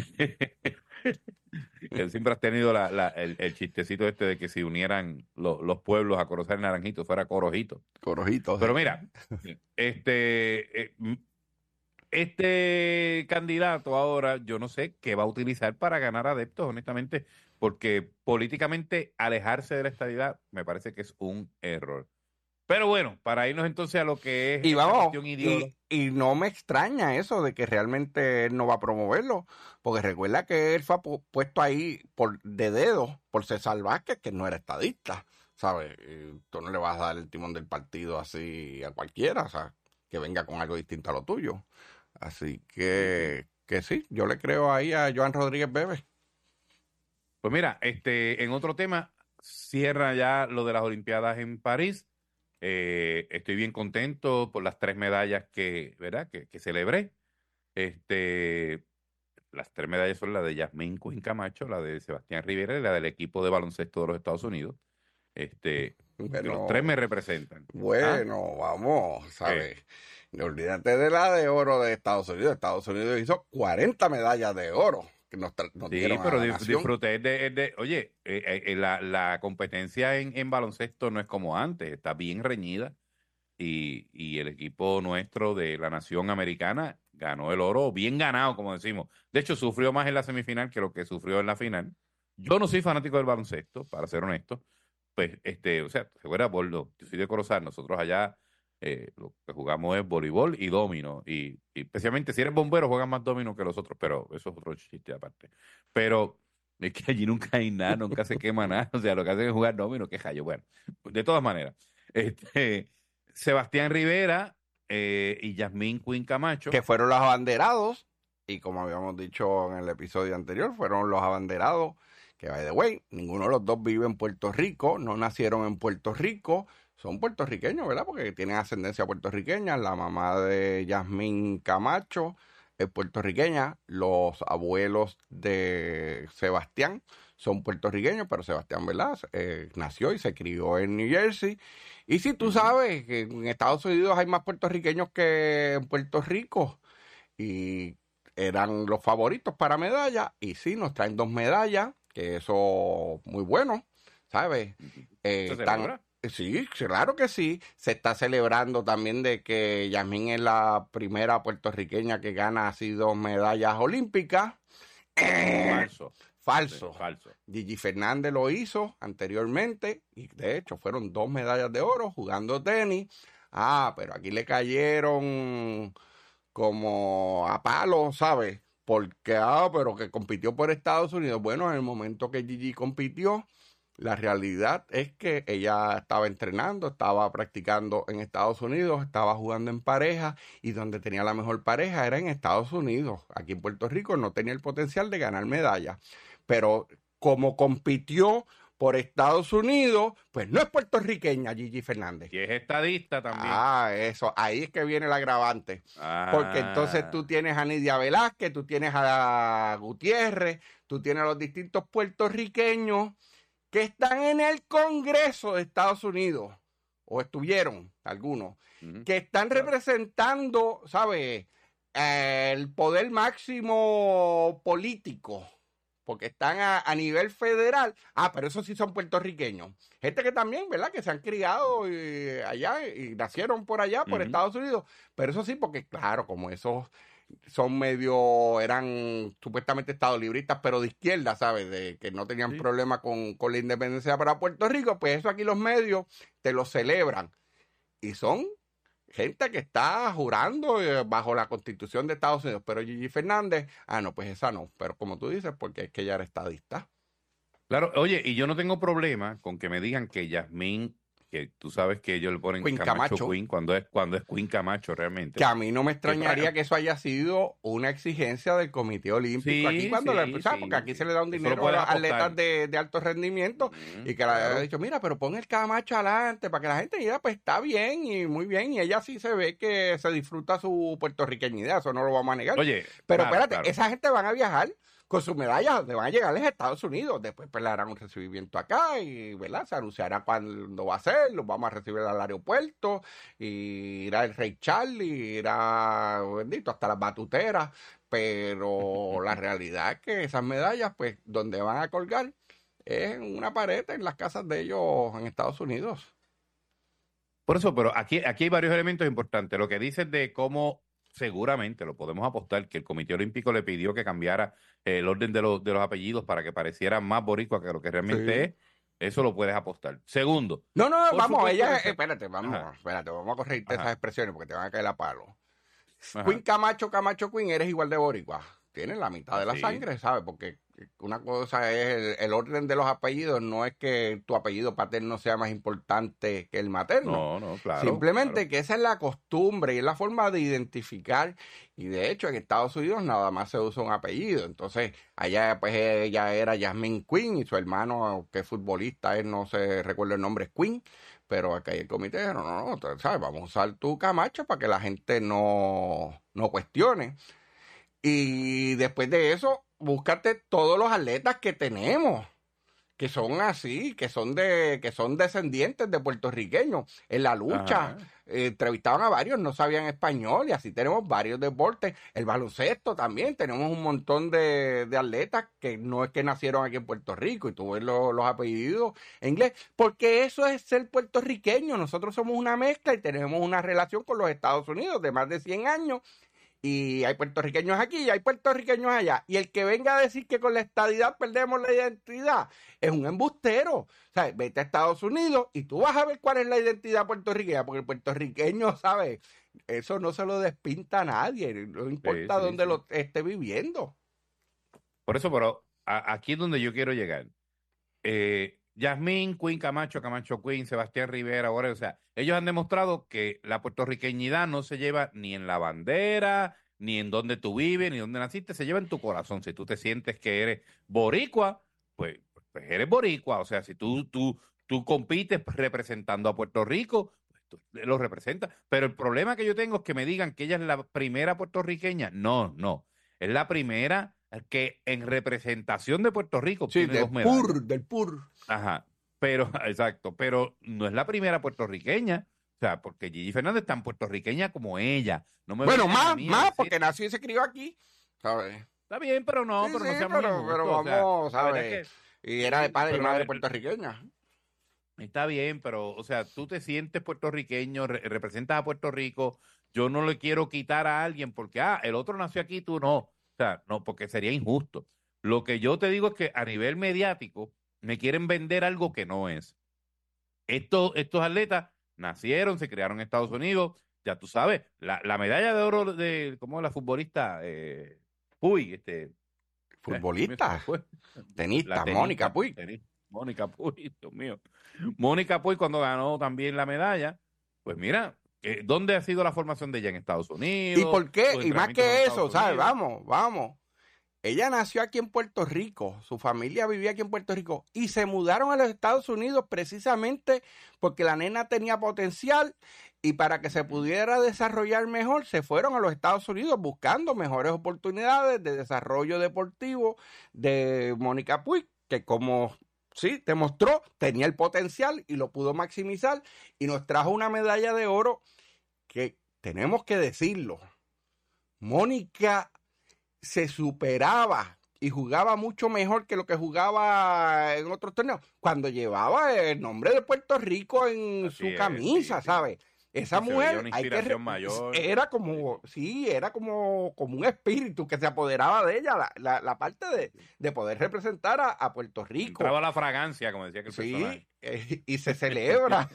que siempre has tenido la, la- el, el chistecito este de que si unieran lo- los pueblos a Corozal y Naranjito fuera Corojito. Corojito. Pero mira, este, eh, m- este candidato ahora, yo no sé qué va a utilizar para ganar adeptos, honestamente, porque políticamente alejarse de la estadidad me parece que es un error. Pero bueno, para irnos entonces a lo que es Y esta vamos, cuestión ideológica. y, y no me extraña eso de que realmente él no va a promoverlo, porque recuerda que él fue pu- puesto ahí por de dedo por César Vázquez, que no era estadista, ¿sabes? Y tú no le vas a dar el timón del partido así a cualquiera, o sea, que venga con algo distinto a lo tuyo. Así que, que sí, yo le creo ahí a Joan Rodríguez Bebe. Pues mira, este, en otro tema, cierra ya lo de las Olimpiadas en París. Eh, estoy bien contento por las tres medallas que, ¿verdad? que, que celebré. Este, las tres medallas son la de Yasmín Quinn Camacho, la de Sebastián Rivera y la del equipo de baloncesto de los Estados Unidos. Este, Bueno, los tres me representan. Bueno, ¿Ah? vamos, ¿sabes? No olvídate de la de oro de Estados Unidos. Estados Unidos hizo cuarenta medallas de oro que nos, tra- nos Sí, dieron a pero la dif- nación. disfruté es de, es de- oye, eh, eh, la, la competencia en, en baloncesto no es como antes, está bien reñida y, y el equipo nuestro de la nación americana ganó el oro bien ganado, como decimos. De hecho, sufrió más en la semifinal que lo que sufrió en la final. Yo no soy fanático del baloncesto, para ser honesto. Pues, este, o sea, se fuera por lo, yo soy de Corozal, nosotros allá eh, lo que jugamos es voleibol y domino. Y, y especialmente si eres bombero, juegas más domino que los otros, pero eso es otro chiste aparte. Pero es que allí nunca hay nada, nunca se quema nada. O sea, lo que hacen es jugar domino, que jallo. Bueno, de todas maneras, este, Sebastián Rivera eh, y Yasmín Quinn Camacho. Que fueron los abanderados, y como habíamos dicho en el episodio anterior, fueron los abanderados, que by the way, ninguno de los dos vive en Puerto Rico, no nacieron en Puerto Rico, son puertorriqueños, ¿verdad? Porque tienen ascendencia puertorriqueña. La mamá de Yasmín Camacho es puertorriqueña, los abuelos de Sebastián son puertorriqueños, pero Sebastián, ¿verdad? Eh, nació y se crió en New Jersey. Y si tú sabes que en Estados Unidos hay más puertorriqueños que en Puerto Rico, y eran los favoritos para medalla, y sí, nos traen dos medallas, que eso muy bueno, ¿sabes? Eh, ¿Se están- celebra? sí, claro que sí. Se está celebrando también de que Yasmín es la primera puertorriqueña que gana así dos medallas olímpicas. Falso. Falso. Sí, falso. Gigi Fernández lo hizo anteriormente y de hecho fueron dos medallas de oro jugando tenis. Ah, pero aquí le cayeron como a palo, ¿sabes? Porque, ah, pero que compitió por Estados Unidos. Bueno, en el momento que Gigi compitió, la realidad es que ella estaba entrenando, estaba practicando en Estados Unidos, estaba jugando en pareja, y donde tenía la mejor pareja era en Estados Unidos. Aquí en Puerto Rico no tenía el potencial de ganar medallas. Pero como compitió por Estados Unidos, pues no es puertorriqueña Gigi Fernández. Y es estadista también. Ah, eso, ahí es que viene el agravante. Ah. Porque entonces tú tienes a Nidia Velázquez, tú tienes a Gutiérrez, tú tienes a los distintos puertorriqueños que están en el Congreso de Estados Unidos, o estuvieron algunos, Ujú. que están Claro. representando, ¿sabes?, el poder máximo político, porque están a, a nivel federal. Ah, pero esos sí son puertorriqueños. Gente que también, ¿verdad?, que se han criado eh, allá y nacieron por allá, por Ujú. Estados Unidos. Pero eso sí, porque claro, como esos son medio, eran supuestamente estadolibristas, pero de izquierda, ¿sabes? De que no tenían Sí. problema con, con la independencia para Puerto Rico, pues eso aquí los medios te lo celebran. Y son gente que está jurando eh, bajo la Constitución de Estados Unidos. Pero Gigi Fernández, ah, no, pues esa no. Pero como tú dices, porque es que ella era estadista. Claro, oye, y yo no tengo problema con que me digan que Yasmín, que tú sabes que ellos le ponen Quinn Camacho, Camacho. Quinn cuando es cuando es Quinn Camacho realmente. Que a mí no me extrañaría claro. que eso haya sido una exigencia del Comité Olímpico Sí, aquí cuando sí, le, ¿sabes? sí, Porque aquí sí. se le da un Eso lo dinero a puedes los atletas apostar. de, de alto rendimiento, Ujú, y que le haya claro. dicho, mira, pero pon el Camacho adelante para que la gente diga, pues está bien y muy bien, y ella sí se ve que se disfruta su puertorriqueñidad, eso no lo vamos a negar. Oye, Pero claro, espérate, claro. esa gente van a viajar con sus medallas, donde van a llegarles a Estados Unidos. Después pues le harán un recibimiento acá y, ¿verdad?, se anunciará cuándo va a ser, los vamos a recibir al aeropuerto, y irá el Rey Charlie, irá, bendito, hasta las batuteras. Pero la realidad es que esas medallas, pues, donde van a colgar es en una pared en las casas de ellos en Estados Unidos. Por eso, pero aquí, aquí hay varios elementos importantes. Lo que dices de cómo seguramente lo podemos apostar, que el Comité Olímpico le pidió que cambiara eh, el orden de los, de los apellidos para que pareciera más boricua que lo que realmente Sí. es. Eso lo puedes apostar. Segundo, No, no, Por vamos, supuesto ella, que sí. espérate, vamos, Ajá. espérate, vamos a corregirte Ajá. esas expresiones porque te van a caer a palo. Ajá. Quinn Camacho, Camacho Quinn, eres igual de boricua. Tienes la mitad de la Sí. sangre, ¿sabes? Porque una cosa es el, el orden de los apellidos, no es que tu apellido paterno sea más importante que el materno. no, no, claro. Simplemente claro. que esa es la costumbre y es la forma de identificar. Y de hecho en Estados Unidos nada más se usa un apellido. Entonces allá pues ella era Yasmín Quinn y su hermano, que es futbolista, él no se recuerda el nombre, es Quinn. Pero acá hay el comité dijo, no, no, no, ¿sabes? Vamos a usar tu Camacho para que la gente no, no cuestione. Y después de eso, búscate todos los atletas que tenemos, que son así, que son de, que son descendientes de puertorriqueños. En la lucha, eh, entrevistaban a varios, no sabían español, y así tenemos varios deportes. El baloncesto también, tenemos un montón de, de atletas que no es que nacieron aquí en Puerto Rico, y tú ves los, los apellidos en inglés, porque eso es ser puertorriqueño. Nosotros somos una mezcla y tenemos una relación con los Estados Unidos de más de cien años, y hay puertorriqueños aquí y hay puertorriqueños allá. Y el que venga a decir que con la estadidad perdemos la identidad es un embustero. O sea, vete a Estados Unidos y tú vas a ver cuál es la identidad puertorriqueña, porque el puertorriqueño, ¿sabes? Eso no se lo despinta a nadie, no importa sí, sí, dónde sí. lo esté viviendo. Por eso, pero a, aquí es donde yo quiero llegar. Eh, Yasmín, Queen Camacho, Camacho Queen, Sebastián Rivera, ahora, o sea, ellos han demostrado que la puertorriqueñidad no se lleva ni en la bandera, ni en donde tú vives, ni donde naciste, se lleva en tu corazón. Si tú te sientes que eres boricua, pues, pues eres boricua. O sea, si tú, tú, tú compites representando a Puerto Rico, pues tú lo representas. Pero el problema que yo tengo es que me digan que ella es la primera puertorriqueña. No, no. Es la primera que en representación de Puerto Rico sí, tiene dos medallas. P U R, del P U R. Ajá, pero, exacto, pero no es la primera puertorriqueña, o sea, porque Gigi Fernández es tan puertorriqueña como ella. No me bueno, más, más, porque nació y se crió aquí, ¿sabes? Está bien, pero no, sí, pero sí, no seamos pero, injustos, pero vamos, o sea, ¿sabes? Que, y era de padre y madre puertorriqueña. Está bien, pero, o sea, tú te sientes puertorriqueño, re representas a Puerto Rico, yo no le quiero quitar a alguien porque, ah, el otro nació aquí, tú no. O sea, no, porque sería injusto. Lo que yo te digo es que a nivel mediático me quieren vender algo que no es. Estos, estos atletas nacieron, se crearon en Estados Unidos, ya tú sabes, la, la medalla de oro de, ¿cómo es la futbolista? Eh, Puy, este. ¿Futbolista? Tenista, Mónica Puy. Tenista, Mónica Puy, Dios mío. Mónica Puy cuando ganó también la medalla, pues mira, eh, ¿dónde ha sido la formación de ella? En Estados Unidos. ¿Y por qué? Y más que eso, ¿sabes? Vamos, vamos. Ella nació aquí en Puerto Rico, su familia vivía aquí en Puerto Rico y se mudaron a los Estados Unidos precisamente porque la nena tenía potencial y para que se pudiera desarrollar mejor se fueron a los Estados Unidos buscando mejores oportunidades de desarrollo deportivo de Mónica Puig, que como sí demostró tenía el potencial y lo pudo maximizar y nos trajo una medalla de oro que tenemos que decirlo. Mónica se superaba y jugaba mucho mejor que lo que jugaba en otros torneos, cuando llevaba el nombre de Puerto Rico en Así su es, camisa, sí, ¿sabes? Esa sí, mujer una hay que mayor. era como, sí, era como, como un espíritu que se apoderaba de ella, la, la, la parte de, de poder representar a, a Puerto Rico. Entraba la fragancia, como decía que el sí, personaje. Eh, y se celebra.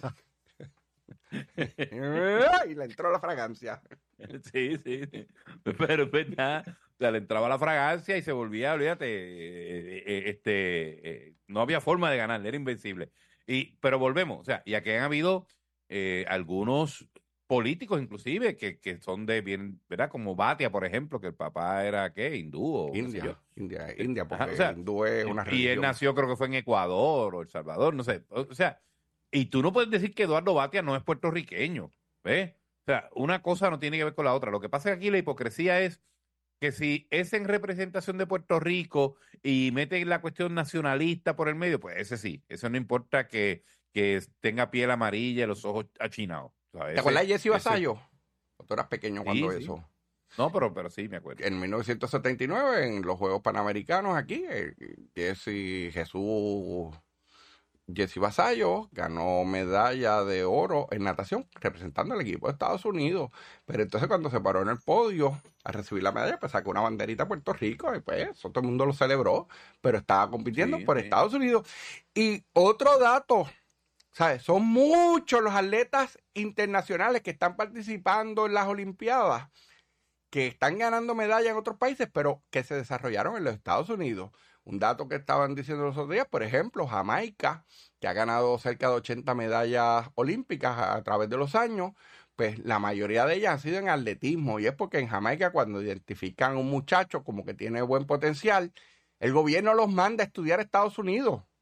Y le entró la fragancia. Sí, sí, sí. Pero es verdad. O sea, le entraba la fragancia y se volvía, olvídate, eh, eh, este, eh, no había forma de ganar, era invencible. Y, pero volvemos, o sea, y aquí han habido eh, algunos políticos inclusive que, que son de bien, ¿verdad? Como Batia, por ejemplo, que el papá era, ¿qué? Hindú o India, yo. India, India, porque Ajá, o sea, hindú es una religión. Y él nació, creo que fue en Ecuador o El Salvador, no sé. O sea, y tú no puedes decir que Eduardo Batia no es puertorriqueño, ¿ves? O sea, una cosa no tiene que ver con la otra. Lo que pasa es que aquí la hipocresía es que si es en representación de Puerto Rico y mete la cuestión nacionalista por el medio, pues ese sí, eso no importa que, que tenga piel amarilla y los ojos achinados. O sea, ¿Te ese, acuerdas de Jesse Vasallo? Ese... Tú eras pequeño cuando sí, eso. Sí. No, pero, pero sí, me acuerdo. En mil novecientos setenta y nueve, en los Juegos Panamericanos aquí, Jesse Jesús... Jesse Vasallo ganó medalla de oro en natación representando al equipo de Estados Unidos, pero entonces cuando se paró en el podio a recibir la medalla, pues sacó una banderita a Puerto Rico y pues eso todo el mundo lo celebró, pero estaba compitiendo sí, por sí. Estados Unidos. Y otro dato, ¿sabes? Son muchos los atletas internacionales que están participando en las Olimpiadas, que están ganando medallas en otros países, pero que se desarrollaron en los Estados Unidos. Un dato que estaban diciendo los otros días, por ejemplo, Jamaica, que ha ganado cerca de ochenta medallas olímpicas a, a través de los años, pues la mayoría de ellas han sido en atletismo. Y es porque en Jamaica, cuando identifican a un muchacho como que tiene buen potencial, el gobierno los manda a estudiar a Estados Unidos.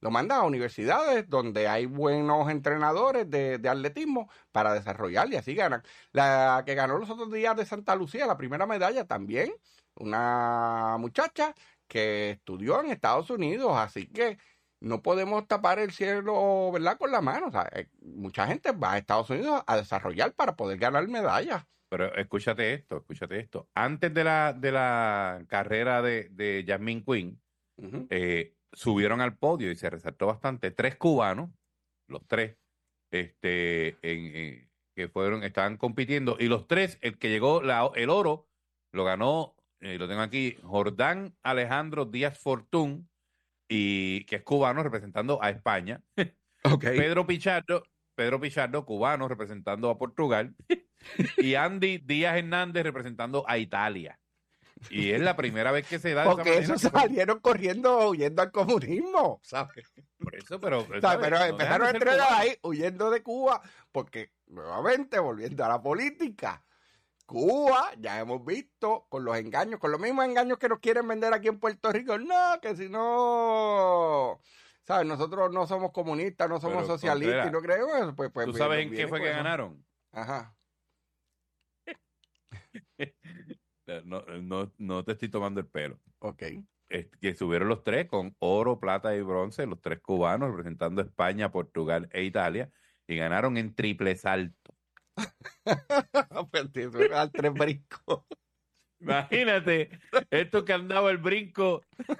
lo mandan a universidades donde hay buenos entrenadores de, de atletismo para desarrollar y así ganan. La que ganó los otros días de Santa Lucía, la primera medalla también, una muchacha que estudió en Estados Unidos, así que no podemos tapar el cielo, ¿verdad?, con la mano. O sea, eh, mucha gente va a Estados Unidos a desarrollar para poder ganar medallas. Pero escúchate esto, escúchate esto. Antes de la, de la carrera de, de Jasmine Quinn, uh-huh. eh, subieron al podio y se resaltó bastante tres cubanos, los tres, este, en, en, que fueron, estaban compitiendo, y los tres, el que llegó la, el oro, lo ganó, eh, lo tengo aquí, Jordán Alejandro Díaz Fortún, y que es cubano representando a España. Okay. Pedro Pichardo, Pedro Pichardo, cubano representando a Portugal, y Andy Díaz Hernández representando a Italia. Y es la primera vez que se da. Porque esos salieron corriendo huyendo al comunismo, ¿sabes? Por eso, pero. O sea, pero no empezaron a entrenar ahí huyendo de Cuba, porque nuevamente, volviendo a la política, Cuba, ya hemos visto con los engaños, con los mismos engaños que nos quieren vender aquí en Puerto Rico. No, que si no. ¿Sabes? Nosotros no somos comunistas, no somos pero, socialistas y no creemos eso. Pues, pues, ¿tú sabes en qué fue que eso. ganaron? Ajá. No, no, no te estoy tomando el pelo. Ok. Es que subieron los tres con oro, plata y bronce, los tres cubanos representando a España, Portugal e Italia, y ganaron en triple salto. Pues al tres brincos. Imagínate, esto que andaba el brinco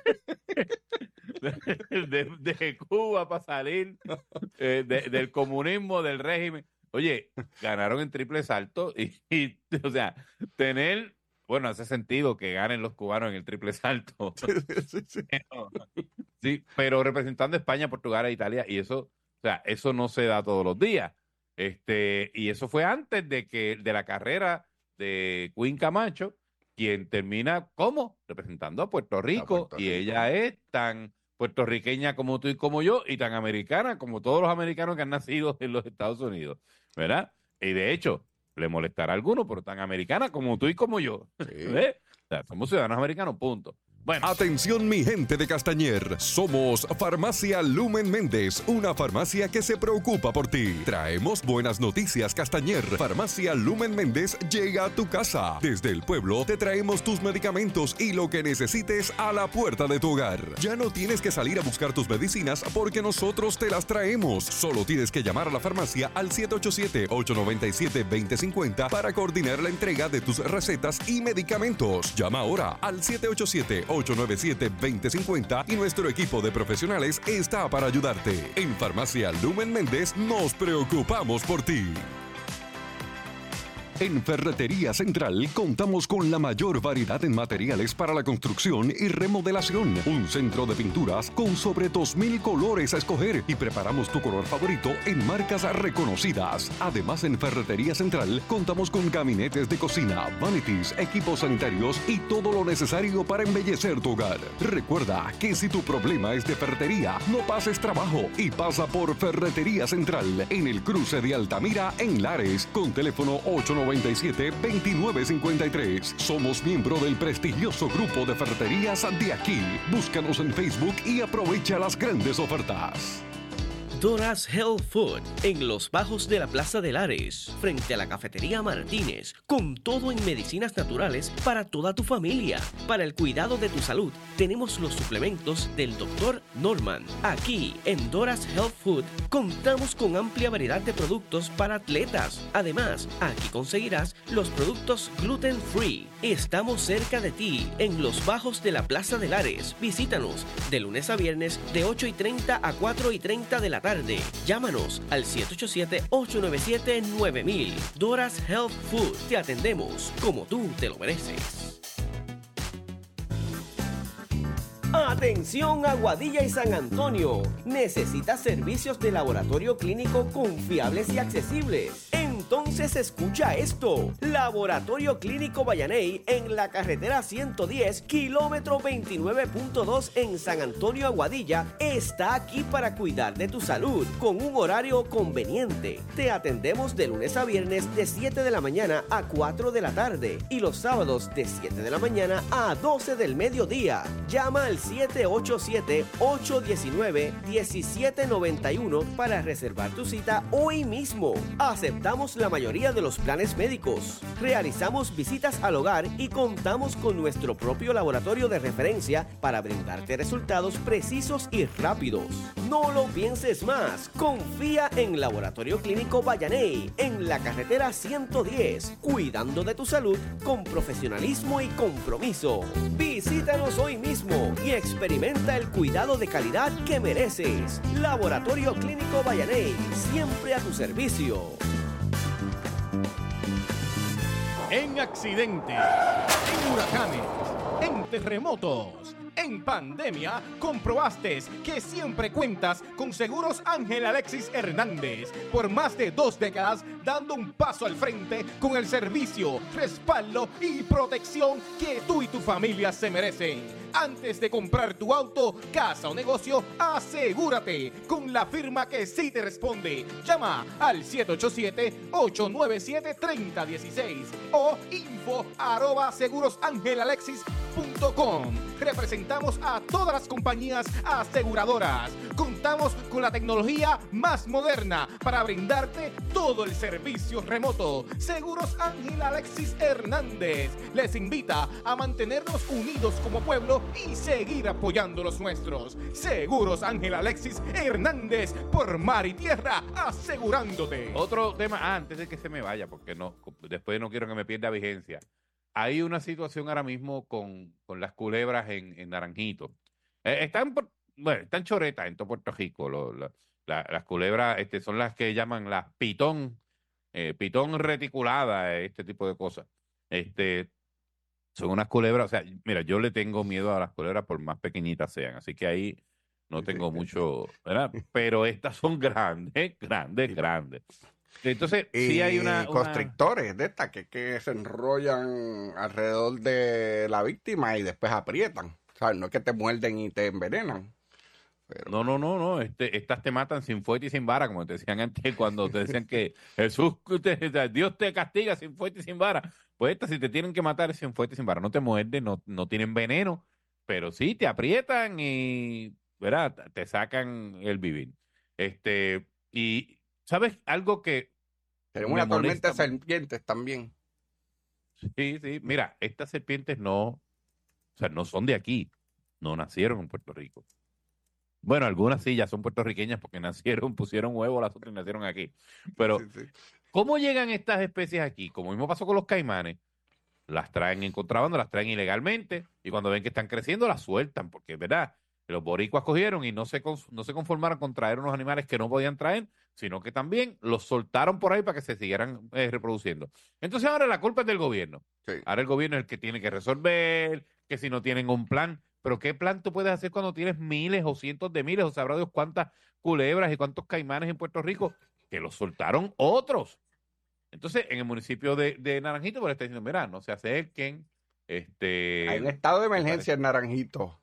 de, de, de Cuba para salir eh, de, del comunismo, del régimen. Oye, ganaron en triple salto y, y, o sea, tener, bueno, hace sentido que ganen los cubanos en el triple salto. Sí, sí. Pero, sí, pero representando a España, Portugal e Italia, y eso, o sea, eso no se da todos los días. Este, y eso fue antes de que, de la carrera de Quinn Camacho, quien termina, ¿cómo? Representando a Puerto Rico, a Puerto Rico. Y ella es tan puertorriqueña como tú y como yo, y tan americana como todos los americanos que han nacido en los Estados Unidos, ¿verdad? Y de hecho, le molestará a alguno, pero tan americana como tú y como yo. Sí. ¿Ves? O sea, somos ciudadanos americanos, punto. Bueno. Atención mi gente de Castañer, somos Farmacia Lumen Méndez, una farmacia que se preocupa por ti. Traemos buenas noticias, Castañer. Farmacia Lumen Méndez llega a tu casa. Desde el pueblo te traemos tus medicamentos y lo que necesites a la puerta de tu hogar. Ya no tienes que salir a buscar tus medicinas porque nosotros te las traemos. Solo tienes que llamar a la farmacia al siete ocho siete, ocho nueve siete, dos cero cinco cero para coordinar la entrega de tus recetas y medicamentos. Llama ahora al siete ocho siete, ocho nueve siete, dos cero cinco cero y nuestro equipo de profesionales está para ayudarte. En Farmacia Lumen Méndez nos preocupamos por ti. En Ferretería Central contamos con la mayor variedad en materiales para la construcción y remodelación. Un centro de pinturas con sobre dos mil colores a escoger y preparamos tu color favorito en marcas reconocidas. Además, en Ferretería Central contamos con gabinetes de cocina, vanities, equipos sanitarios y todo lo necesario para embellecer tu hogar. Recuerda que si tu problema es de ferretería, no pases trabajo y pasa por Ferretería Central en el cruce de Altamira en Lares con teléfono ocho nueve siete, dos nueve cinco tres. Somos miembro del prestigioso grupo de ferreterías de aquí. Búscanos en Facebook y aprovecha las grandes ofertas. Dora's Health Food, en los bajos de la Plaza de Lares, frente a la Cafetería Martínez, con todo en medicinas naturales para toda tu familia. Para el cuidado de tu salud, tenemos los suplementos del doctor Norman. Aquí, en Dora's Health Food, contamos con amplia variedad de productos para atletas. Además, aquí conseguirás los productos gluten free. Estamos cerca de ti, en los bajos de la Plaza de Lares. Visítanos de lunes a viernes de ocho y treinta a cuatro y treinta de la tarde. Llámanos al siete ocho siete, ocho nueve siete, nueve mil. Dora's Health Food. Te atendemos como tú te lo mereces. Atención Aguadilla y San Antonio. ¿Necesitas servicios de laboratorio clínico confiables y accesibles? En Entonces escucha esto. Laboratorio Clínico Vallaney en la carretera ciento diez, kilómetro veintinueve punto dos en San Antonio, Aguadilla, está aquí para cuidar de tu salud con un horario conveniente. Te atendemos de lunes a viernes de siete de la mañana a cuatro de la tarde y los sábados de siete de la mañana a doce del mediodía. Llama al siete ocho siete, ocho uno nueve, uno siete nueve uno para reservar tu cita hoy mismo. Aceptamos la mayoría de los planes médicos. Realizamos visitas al hogar y contamos con nuestro propio laboratorio de referencia para brindarte resultados precisos y rápidos. No lo pienses más. Confía en Laboratorio Clínico Vallaney en la carretera ciento diez, cuidando de tu salud con profesionalismo y compromiso. Visítanos hoy mismo y experimenta el cuidado de calidad que mereces. Laboratorio Clínico Vallaney, siempre a tu servicio. En accidentes, en huracanes, en terremotos, en pandemia, comprobaste que siempre cuentas con Seguros Ángel Alexis Hernández. Por más de dos décadas, dando un paso al frente con el servicio, respaldo y protección que tú y tu familia se merecen. Antes de comprar tu auto, casa o negocio, asegúrate con la firma que sí te responde. Llama al siete ocho siete, ocho nueve siete, tres cero uno seis o info arroba segurosangelalexis punto com. Representamos a todas las compañías aseguradoras. Contamos con la tecnología más moderna para brindarte todo el servicio remoto. Seguros Ángel Alexis Hernández les invita a mantenernos unidos como pueblo y seguir apoyando los nuestros. Seguros Ángel Alexis Hernández, por mar y tierra, asegurándote. Otro tema, ah, antes de que se me vaya, porque no, después no quiero que me pierda vigencia. Hay una situación ahora mismo con, con las culebras en, en Naranjito. Eh, están, bueno, están choretas en todo Puerto Rico. Lo, lo, la, las culebras este, son las que llaman las pitón, eh, pitón reticulada, este tipo de cosas. Este, son unas culebras, o sea, mira, yo le tengo miedo a las culebras por más pequeñitas sean, así que ahí no tengo mucho, ¿verdad? Pero estas son grandes, grandes, grandes. Entonces, y sí hay una, una... constrictores de estas que, que se enrollan alrededor de la víctima y después aprietan. ¿Sabes? No es que te muerden y te envenenan. Pero... No, no, no, no. Este, estas te matan sin fuete y sin vara, como te decían antes cuando te decían que Jesús, te, Dios te castiga sin fuete y sin vara. Pues estas, si te tienen que matar es sin fuete y sin vara. No te muerden, no, no tienen veneno, pero sí te aprietan y, ¿verdad? Te sacan el vivir. Este, y, ¿sabes? Algo que tenemos una tormenta de serpientes también. Sí, sí. Mira, estas serpientes no, o sea, no son de aquí. No nacieron en Puerto Rico. Bueno, algunas sí ya son puertorriqueñas porque nacieron, pusieron huevo, las otras nacieron aquí. Pero, sí, sí. ¿Cómo llegan estas especies aquí? Como mismo pasó con los caimanes, las traen en contrabando, las traen ilegalmente y cuando ven que están creciendo las sueltan porque, ¿verdad? Los boricuas cogieron y no se, no se conformaron con traer unos animales que no podían traer, sino que también los soltaron por ahí para que se siguieran eh, reproduciendo. Entonces ahora la culpa es del gobierno. Sí. Ahora el gobierno es el que tiene que resolver, que si no tienen un plan. Pero ¿qué plan tú puedes hacer cuando tienes miles o cientos de miles o sabrá Dios cuántas culebras y cuántos caimanes en Puerto Rico que los soltaron otros? Entonces en el municipio de, de Naranjito pues le está diciendo, mira, no se acerquen. Este, Hay un estado de emergencia en Naranjito.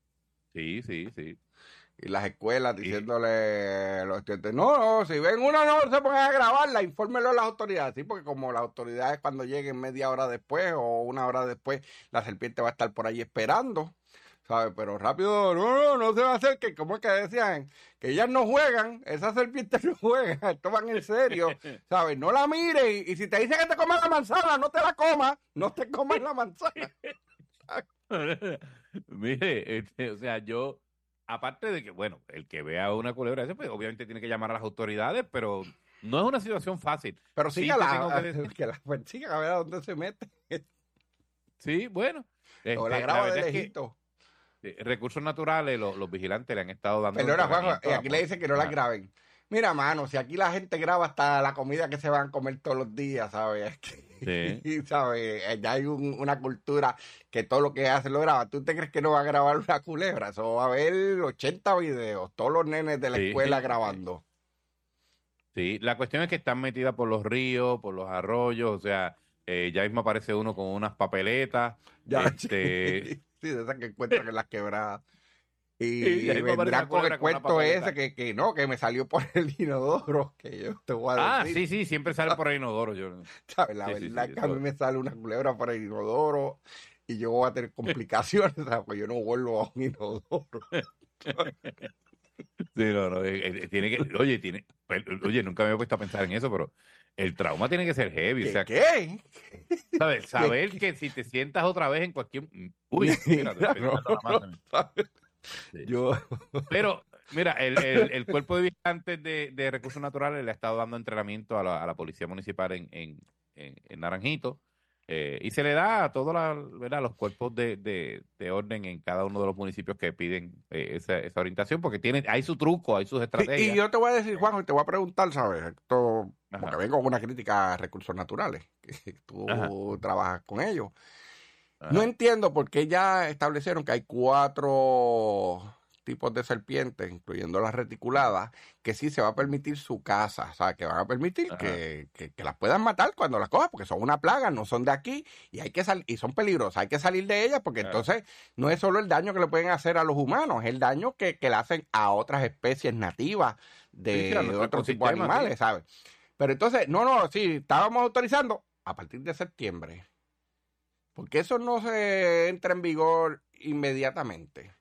Sí, sí, sí. Y las escuelas diciéndole a los estudiantes, no, no, si ven una no se pongan a grabarla, infórmenlo a las autoridades. Sí, porque como las autoridades cuando lleguen media hora después o una hora después, la serpiente va a estar por ahí esperando, ¿sabes? Pero rápido, no, no, no se va a hacer, que como es que decían, que ellas no juegan, esas serpientes no juegan, toman en serio, ¿sabes? No la mires y, y si te dicen que te comas la manzana, no te la comas, no te comas la manzana. Mire, este, o sea, yo, aparte de que, bueno, el que vea una culebra, pues obviamente tiene que llamar a las autoridades, pero no es una situación fácil. Pero sí, sígala, que, que la persigan a ver a dónde se mete. Sí, bueno. Este, o la graba la de lejito. Es que, recursos naturales, los, los vigilantes le han estado dando... Pero ahora, Juanjo, y aquí le dicen que no las graben. Mira, mano, si aquí la gente graba hasta la comida que se van a comer todos los días, ¿sabes? Sí. ¿Sabes? Ya hay un, una cultura que todo lo que hace lo graba. ¿Tú te crees que no va a grabar una culebra? Eso va a haber ochenta videos, todos los nenes de la sí, escuela grabando. Sí, la cuestión es que están metidas por los ríos, por los arroyos, o sea, eh, ya mismo aparece uno con unas papeletas. Ya, este... sí, sí, de esas que encuentran en las quebradas. Y, Sí, y ahí me vendrán aparece con una el con una cuento papeleta. ese que, que no, que me salió por el inodoro, que yo te voy a Ah, decir. sí, sí, siempre sale por el inodoro. Yo... ¿Sabes? La Sí, sí, verdad sí, es que a mí eso- me sale una culebra por el inodoro y yo voy a tener complicaciones, ¿sabes? Porque yo no vuelvo a un inodoro. Sí, no, no, eh, eh, tiene que, oye, tiene, pues, oye, nunca me había puesto a pensar en eso, pero el trauma tiene que ser heavy, o sea, ¿Qué? ¿sabes? Saber que si te sientas otra vez en cualquier, uy, mira, te estoy No, dando la mano. ¿sabes? Sí. Yo, Pero, mira, el, el, el Cuerpo de Vigilantes de, de Recursos Naturales le ha estado dando entrenamiento a la, a la Policía Municipal en, en, en, en Naranjito, eh, y se le da a todos la- ¿verdad? los cuerpos de, de, de orden en cada uno de los municipios que piden eh, esa, esa orientación, porque tienen, hay su truco, hay sus sí, estrategias. y yo te voy a decir, Juan, y te voy a preguntar, ¿sabes? Esto, Ajá. porque vengo con una crítica a recursos naturales, que tú Ajá. trabajas con ellos. Ajá. No entiendo por qué ya establecieron que hay cuatro tipos de serpientes, incluyendo las reticuladas, que sí se va a permitir su caza, o sea, que van a permitir que, que, que las puedan matar cuando las cojas, porque son una plaga, no son de aquí, y hay que salir, y son peligrosas, hay que salir de ellas, porque Claro. entonces no es solo el daño que le pueden hacer a los humanos, es el daño que, que le hacen a otras especies nativas de, Sí, sí, a nuestro otro tipo de ecosistema, animales, sí. ¿sabes? Pero entonces, no, no, sí, estábamos autorizando a partir de septiembre. Porque eso no se entra en vigor inmediatamente.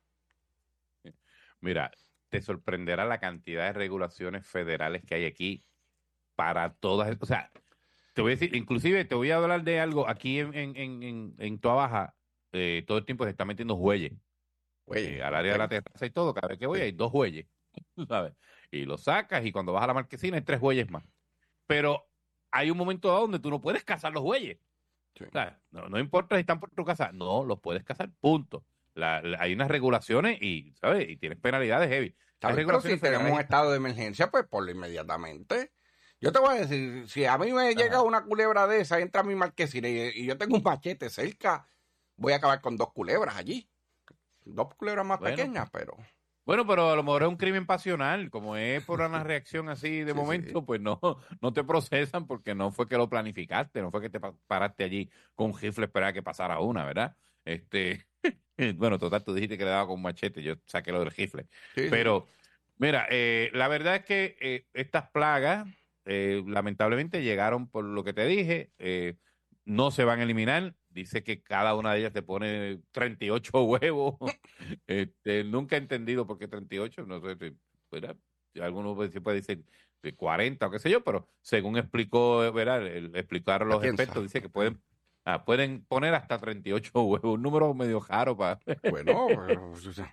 Mira, te sorprenderá la cantidad de regulaciones federales que hay aquí para todas, o sea, te voy a decir, inclusive te voy a hablar de algo, aquí en, en, en, en, en Toa Baja, eh, todo el tiempo se está metiendo jueyes, Oye, eh, al área de la terraza y todo, cada vez que voy Sí. hay dos jueyes, ¿sabes? Y lo sacas y cuando vas a la marquesina hay tres jueyes más. Pero hay un momento dado donde tú no puedes cazar los bueyes. Sí. O sea, no, no importa si están por tu casa, no, los puedes cazar, punto. La- la- hay unas regulaciones y, ¿sabes? Y tienes penalidades heavy. Hay ¿Sabes? Pero si regulaciones tenemos un federales. estado de emergencia, pues ponlo inmediatamente. Yo te voy a decir, si a mí me llega Ajá. una culebra de esa, entra a mi marquesina y, y yo tengo un machete cerca, voy a acabar con dos culebras allí. Dos culebras más Bueno. pequeñas, pero... Bueno, pero a lo mejor es un crimen pasional, como es por una reacción así de Sí, momento, sí. pues no, no te procesan porque no fue que lo planificaste, no fue que te pa- paraste allí con un rifle a esperar a que pasara una, ¿verdad? Este, bueno, total, tú dijiste que le daba con un machete, yo saqué lo del rifle. Sí, sí. Pero, mira, eh, la verdad es que eh, estas plagas, eh, lamentablemente, llegaron por lo que te dije, eh, no se van a eliminar. Dice que cada una de ellas te pone treinta y ocho huevos. Este, nunca he entendido por qué treinta y ocho, no sé, te- ¿verdad? Algunos puede- se puede decir de cuarenta o qué sé yo, pero según explicó, ¿verdad? El, explicaron los quién expertos, sabe? dice que pueden, ah, pueden poner hasta treinta y ocho huevos, un número medio raro para... Bueno, pero...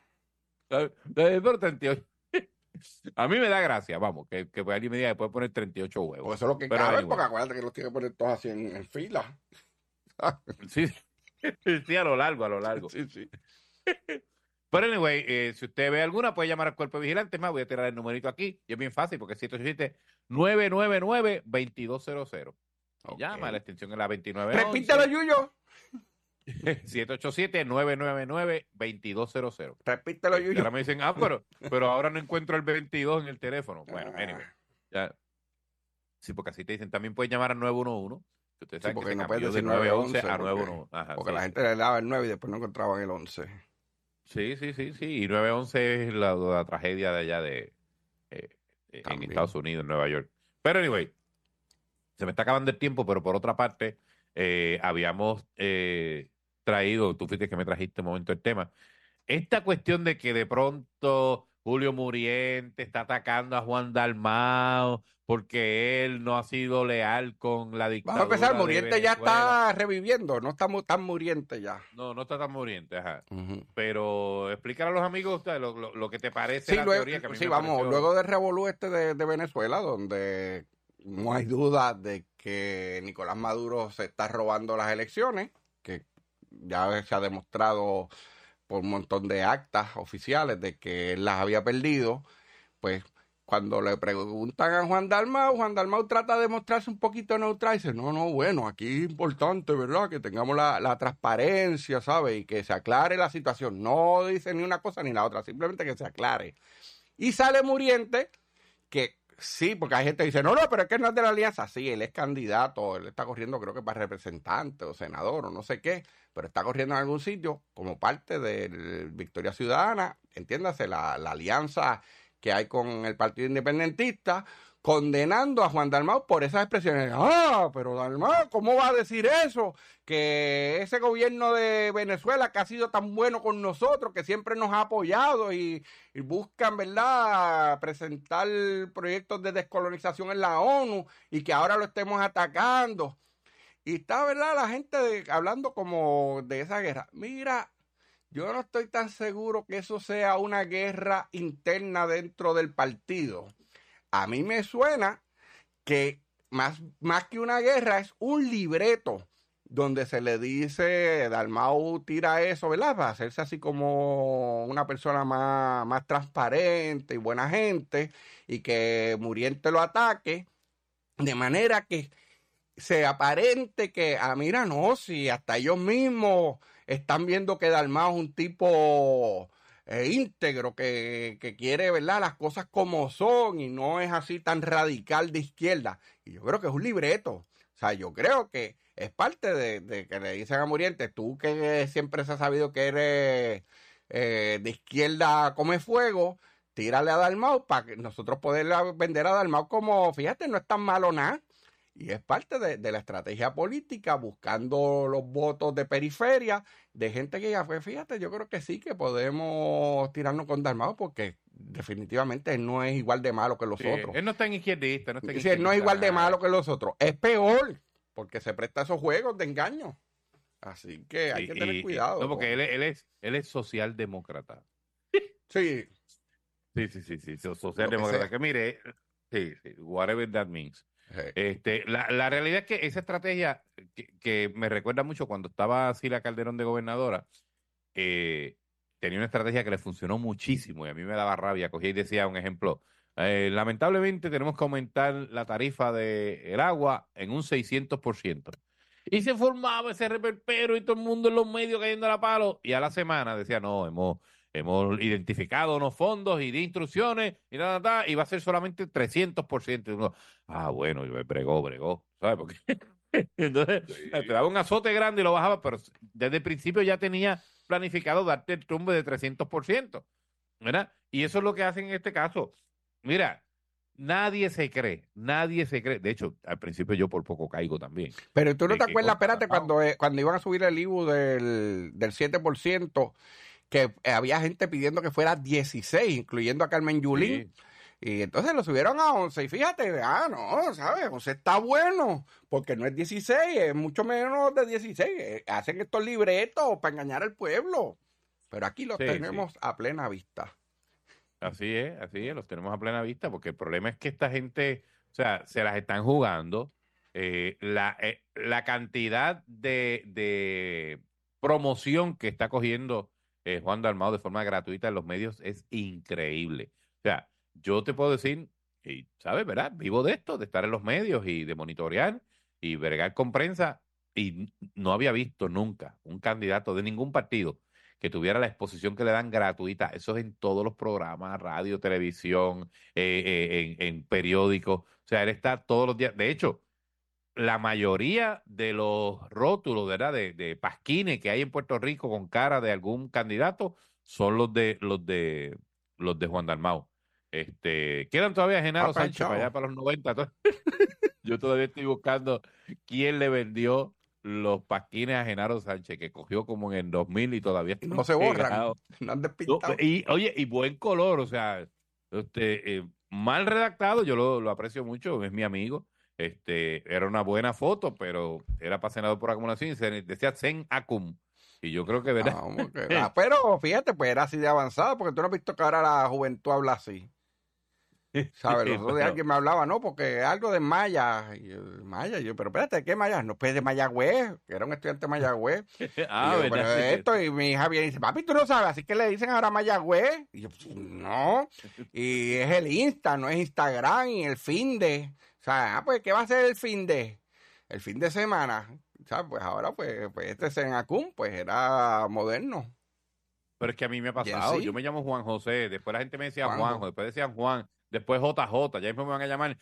Pero treinta y ocho. A mí me da gracia, vamos, que, que alguien me diga que puede poner treinta y ocho huevos. Pues eso es lo que Pero cabe, anyway. porque acuérdate que los tiene que poner todos así en, en fila. Sí, sí, a lo largo, a lo largo. Sí, sí. Pero anyway, eh, si usted ve alguna, puede llamar al cuerpo de vigilante. Es más, voy a tirar el numerito aquí. Y es bien fácil porque es siete ocho siete, nueve nueve nueve, dos dos cero cero. Y Ok. llama, la extensión es la veintinueve once. Repítelo, Yuyo. siete ocho siete, nueve nueve nueve, dos dos cero cero. Repítelo, Y Yuyo. ahora me dicen, ah, pero, pero ahora no encuentro el veintidós en el teléfono. Bueno, Ah. anyway. Ya. Sí, porque así te dicen, también puedes llamar al nueve uno uno. Que usted Sí, sabe que porque se no puedes cambió de decir nueve nueve once once, a nueve porque- uno uno. Ajá, Porque sí. la gente le daba el nueve y después no encontraban el once. Sí, sí, sí, sí. Y nueve once es la, la tragedia de allá de eh, en También. Estados Unidos, en Nueva York. Pero anyway, se me está acabando el tiempo, pero por otra parte, eh, habíamos eh, traído, tú fuiste que me trajiste un momento el tema, esta cuestión de que de pronto Julio Muriente está atacando a Juan Dalmao porque él no ha sido leal con la Vamos dictadura a empezar, de Muriente ya Venezuela. está reviviendo, no está mu- tan muriente ya. No, no está tan muriente, ajá. Ujú. Pero explícale a los amigos usted, lo, lo- lo que te parece Sí, la luego, teoría que a mí sí me vamos, pareció- luego del revolú este de, de Venezuela, donde no hay duda de que Nicolás Maduro se está robando las elecciones, que ya se ha demostrado por un montón de actas oficiales de que él las había perdido, pues cuando le preguntan a Juan Dalmau, Juan Dalmau trata de mostrarse un poquito neutral y dice, no, no, bueno, aquí es importante, ¿verdad? Que tengamos la, la transparencia, ¿sabes? Y que se aclare la situación. No dice ni una cosa ni la otra, simplemente que se aclare. Y sale Muriente, que Sí, porque hay gente que dice, no, no, pero es que no es de la alianza. Sí, él es candidato, él está corriendo creo que para representante o senador o no sé qué, pero está corriendo en algún sitio como parte de Victoria Ciudadana, entiéndase, la, la alianza que hay con el Partido Independentista, condenando a Juan Dalmau por esas expresiones. Ah, pero Dalmau, ¿cómo va a decir eso? Que ese gobierno de Venezuela que ha sido tan bueno con nosotros, que siempre nos ha apoyado y, y buscan, ¿verdad?, presentar proyectos de descolonización en la ONU y que ahora lo estemos atacando. Y está, ¿verdad?, la gente de, hablando como de esa guerra. Mira, yo no estoy tan seguro que eso sea una guerra interna dentro del partido. A mí me suena que más, más que una guerra es un libreto donde se le dice, Dalmau tira eso, ¿verdad?, para hacerse así como una persona más, más transparente y buena gente, y que Muriente lo ataque, de manera que se aparente que, ah, mira, no, si hasta ellos mismos están viendo que Dalmau es un tipo eh, íntegro, que, que quiere, ¿verdad?, las cosas como son y no es así tan radical de izquierda. Y yo creo que es un libreto. O sea, yo creo que es parte de, de que le dicen a Muriente, tú que siempre se ha sabido que eres eh, de izquierda come fuego, tírale a Dalmau para que nosotros poder vender a Dalmau como, fíjate, no es tan malo nada. Y es parte de, de la estrategia política, buscando los votos de periferia, de gente que ya fue, fíjate, yo creo que sí que podemos tirarnos con Dalmau, porque definitivamente él no es igual de malo que los Sí, otros. él no está en izquierdista, no está en Sí, él no es izquierdista, igual de nada. malo que los otros. Es peor, porque se presta a esos juegos de engaño. Así que hay Sí, que tener y- y- cuidado. No, porque con- él, es- él es él es socialdemócrata. Sí. Sí, sí, sí, sí, so- Lo socialdemócrata. que Que, mire, sí, sí, whatever that means. Sí. Este, la, la realidad es que esa estrategia que, que me recuerda mucho cuando estaba Sila Calderón de gobernadora, eh, tenía una estrategia que le funcionó muchísimo y a mí me daba rabia. Cogía y decía un ejemplo, eh, lamentablemente tenemos que aumentar la tarifa del agua en un seiscientos por ciento. Y se formaba ese reperpero y todo el mundo en los medios cayendo a la palo. Y a la semana decía, no, hemos, hemos identificado unos fondos y de instrucciones y nada, nada, y va a ser solamente trescientos por ciento. Y uno, ah, bueno, y bregó, bregó, ¿sabes? Porque entonces te daba un azote grande y lo bajaba, pero desde el principio ya tenía planificado darte el tumbe de trescientos por ciento, ¿verdad? Y eso es lo que hacen en este caso. Mira, nadie se cree, nadie se cree. De hecho, al principio yo por poco caigo también. Pero tú no De te que acuerdas, contra- espérate, cuando, eh, cuando iban a subir el I B U del, del siete por ciento, que eh, había gente pidiendo que fuera dieciséis, incluyendo a Carmen Yulín. Y entonces lo subieron a once. Y fíjate, ah, no, ¿sabes? once está bueno, porque no es dieciséis, es mucho menos de dieciséis. Eh, Hacen estos libretos para engañar al pueblo. Pero aquí los Sí, tenemos a plena vista. Así es, así es, los tenemos a plena vista, porque el problema es que esta gente, o sea, se las están jugando. Eh, la, eh, la cantidad de, de promoción que está cogiendo eh, Juan Dalmau de forma gratuita en los medios es increíble. O sea, yo te puedo decir, y sabes, ¿verdad? Vivo de esto, de estar en los medios y de monitorear y bregar con prensa, y no había visto nunca un candidato de ningún partido que tuviera la exposición que le dan gratuita. Eso es en todos los programas, radio, televisión, eh, eh, en, en periódicos. O sea, él está todos los días. De hecho, la mayoría de los rótulos, ¿verdad?, de, de pasquines que hay en Puerto Rico con cara de algún candidato son los de los de los de Juan Dalmau. Este, quedan todavía Genaro Papá, Sánchez chao. para allá para los noventa. Yo todavía estoy buscando quién le vendió los pasquines a Genaro Sánchez, que cogió como en el dos mil y todavía No se borran, pegado. no han No, despintado. y oye, y buen color, o sea, este, eh, mal redactado, yo lo, lo aprecio mucho, es mi amigo. Este, era una buena foto, pero era para senador por acumulación y se decía Zen Acum. Y yo creo que, ¿verdad? Ah, ¿cómo que? Ah, pero fíjate, pues era así de avanzado, porque tú no has visto que ahora la juventud habla así. ¿Sabes? Los otros días Bueno. alguien me hablaba, no, porque algo de Maya. Y yo, Maya, yo, pero espérate, ¿qué Maya? No, pues de Mayagüez, que era un estudiante de Mayagüez. Ah, Y yo, ¿verdad? pero Sí, esto, y mi hija viene y dice, papi, tú no sabes, así que le dicen ahora Mayagüez. Y yo, pues, no. Y es el Insta, no es Instagram, y el fin de. O sea, ah, pues, ¿qué va a ser el fin de? El fin de semana. ¿Sabes? Pues ahora, pues, pues este Senacum, pues era moderno. Pero es que a mí me ha Bien, pasado. sí. Yo me llamo Juan José. Después la gente me decía Juanjo. Juanjo. Después decían Juan. después J J, ya mismo me van a llamar.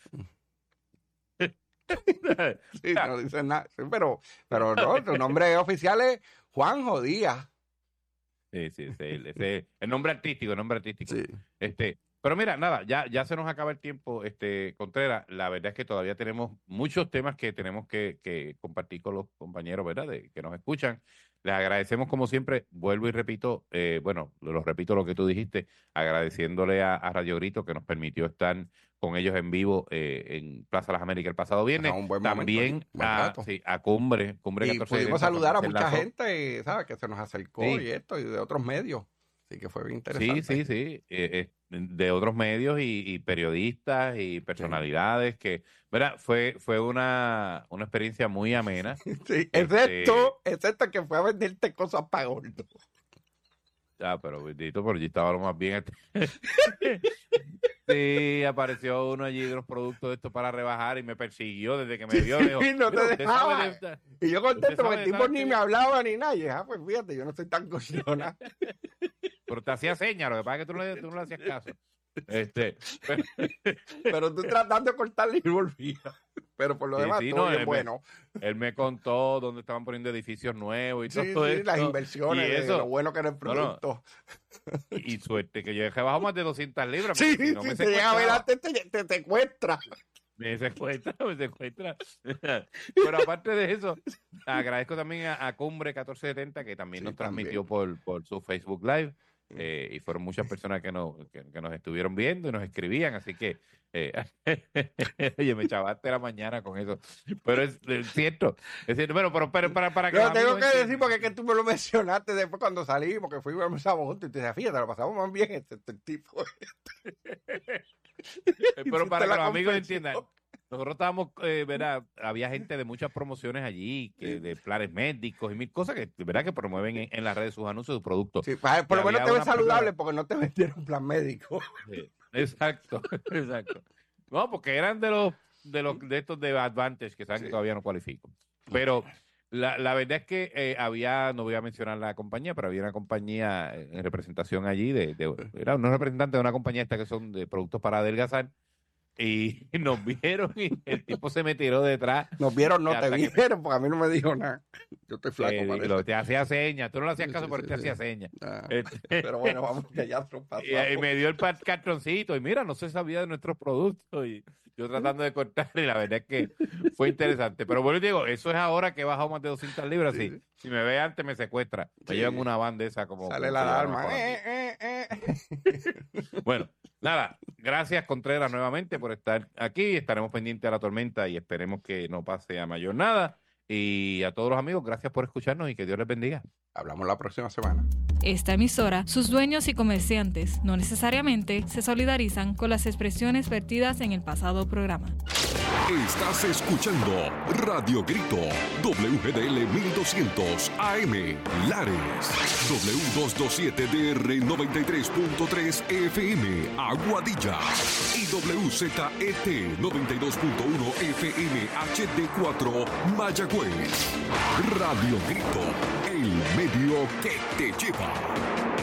Sí, no dicen nada. Sí, pero, pero no, tu nombre oficial es Juanjo Díaz. Sí, sí, sí, el, ese, el nombre artístico, el nombre artístico. Sí. Este, pero mira, nada, ya, ya se nos acaba el tiempo, este, Contreras. La verdad es que todavía tenemos muchos temas que tenemos que, que compartir con los compañeros, ¿verdad? De, que nos escuchan. Les agradecemos como siempre, vuelvo y repito, eh, bueno, lo repito lo que tú dijiste, agradeciéndole a, a Radio Grito que nos permitió estar con ellos en vivo eh, en Plaza Las Américas el pasado viernes. Un buen También momento, a, sí, a Cumbre, Cumbre y catorce pudimos setenta, saludar a se mucha enlazó. gente, ¿sabes? Que se nos acercó Sí. y esto, y de otros medios. Así que fue bien Sí, interesante. sí, sí, eh, eh, de otros medios y, y periodistas y personalidades que, ¿verdad? Fue, fue una, una experiencia muy amena. Sí, Este- excepto, excepto que fue a venderte cosas para gordo. Ah, pero bendito, pero yo estaba lo más bien. Sí, apareció uno allí de unos productos de estos para rebajar y me persiguió desde que me vio. Me dijo, Sí, no te "Mira, usted dejaba". sabe de esta- Y yo usted contento sabe porque de el tipo tal ni que- me hablaba ni nada. Y dije, ah, pues fíjate, yo no soy tan cochona. Pero te hacía señas, lo que pasa es que tú no, le- tú no le hacías caso. Este, Pero tú tratando de cortarle y volvía. Pero por lo Sí, demás, sí, todo no, bien él me- bueno. Él me contó dónde estaban poniendo edificios nuevos y Sí, todo sí, eso. las inversiones, Y de eso, lo bueno que era el No, no. producto. Y, y suerte que yo dejé bajo más de doscientas libras. Sí, porque si no sí, me te llega a ver secuestraba. antes, te, te, te secuestra. Me secuestra, me secuestra. Pero aparte de eso, agradezco también a, a Cumbre catorce setenta que también Sí, nos también. transmitió por, por su Facebook Live. eh, y fueron muchas personas que nos, que, que nos estuvieron viendo y nos escribían. Así que, eh, oye, me chavaste la mañana con eso. Pero es, es cierto. Es cierto. Bueno, pero, pero para, para que Lo los tengo amigos que entiendan- decir porque es que tú me lo mencionaste después cuando salí, porque fuimos a esa boda y te decía, fíjate, lo pasamos más bien este, este tipo. Pero Hiciste para que la los amigos confesión. entiendan, nosotros estábamos, eh, ¿verdad? Había gente de muchas promociones allí, que de planes médicos y mil cosas que, ¿verdad? Que promueven en, en las redes sus anuncios, sus productos. Sí, pa- por Y lo menos había te ves una persona- saludable porque no te vendieron plan médico. Sí, exacto, exacto. No, porque eran de los de los de estos de Advantage que saben que todavía no cualifico. Pero la, la verdad es que eh, había, no voy a mencionar la compañía, pero había una compañía en representación allí de, de era unos representantes de una compañía esta que son de productos para adelgazar. Y nos vieron y el tipo se me tiró detrás. Nos vieron, no Y te hasta que- vieron, porque a mí no me dijo nada. Yo estoy flaco, Eh, parece. lo- te hacía señas, tú no le hacías Sí, caso, sí, pero sí, te sí. hacía señas. Ah, Este, pero bueno, vamos, que ya se pasó. y, y me dio el pa- cartoncito y mira, no se sabía de nuestros productos y yo tratando de cortar y la verdad es que fue interesante. Pero bueno, digo, eso es ahora que he bajado más de doscientas libras. Sí, Si, si me ve antes me secuestra. Me Sí. llevan una van de esa como... Sale como la se llama alarma. por aquí. Eh, eh, eh. Bueno, nada, gracias Contreras nuevamente por estar aquí. Estaremos pendientes a la tormenta y esperemos que no pase a mayor nada. Y a todos los amigos, gracias por escucharnos y que Dios les bendiga. Hablamos la próxima semana. Esta emisora, sus dueños y comerciantes no necesariamente se solidarizan con las expresiones vertidas en el pasado programa. Estás escuchando Radio Grito, W G D L mil doscientos A M, Lares, W doscientos veintisiete D R noventa y tres punto tres F M, Aguadilla, y W Z E T noventa y dos punto uno F M H D cuatro, Mayagüez. Radio Grito, el medio que te lleva.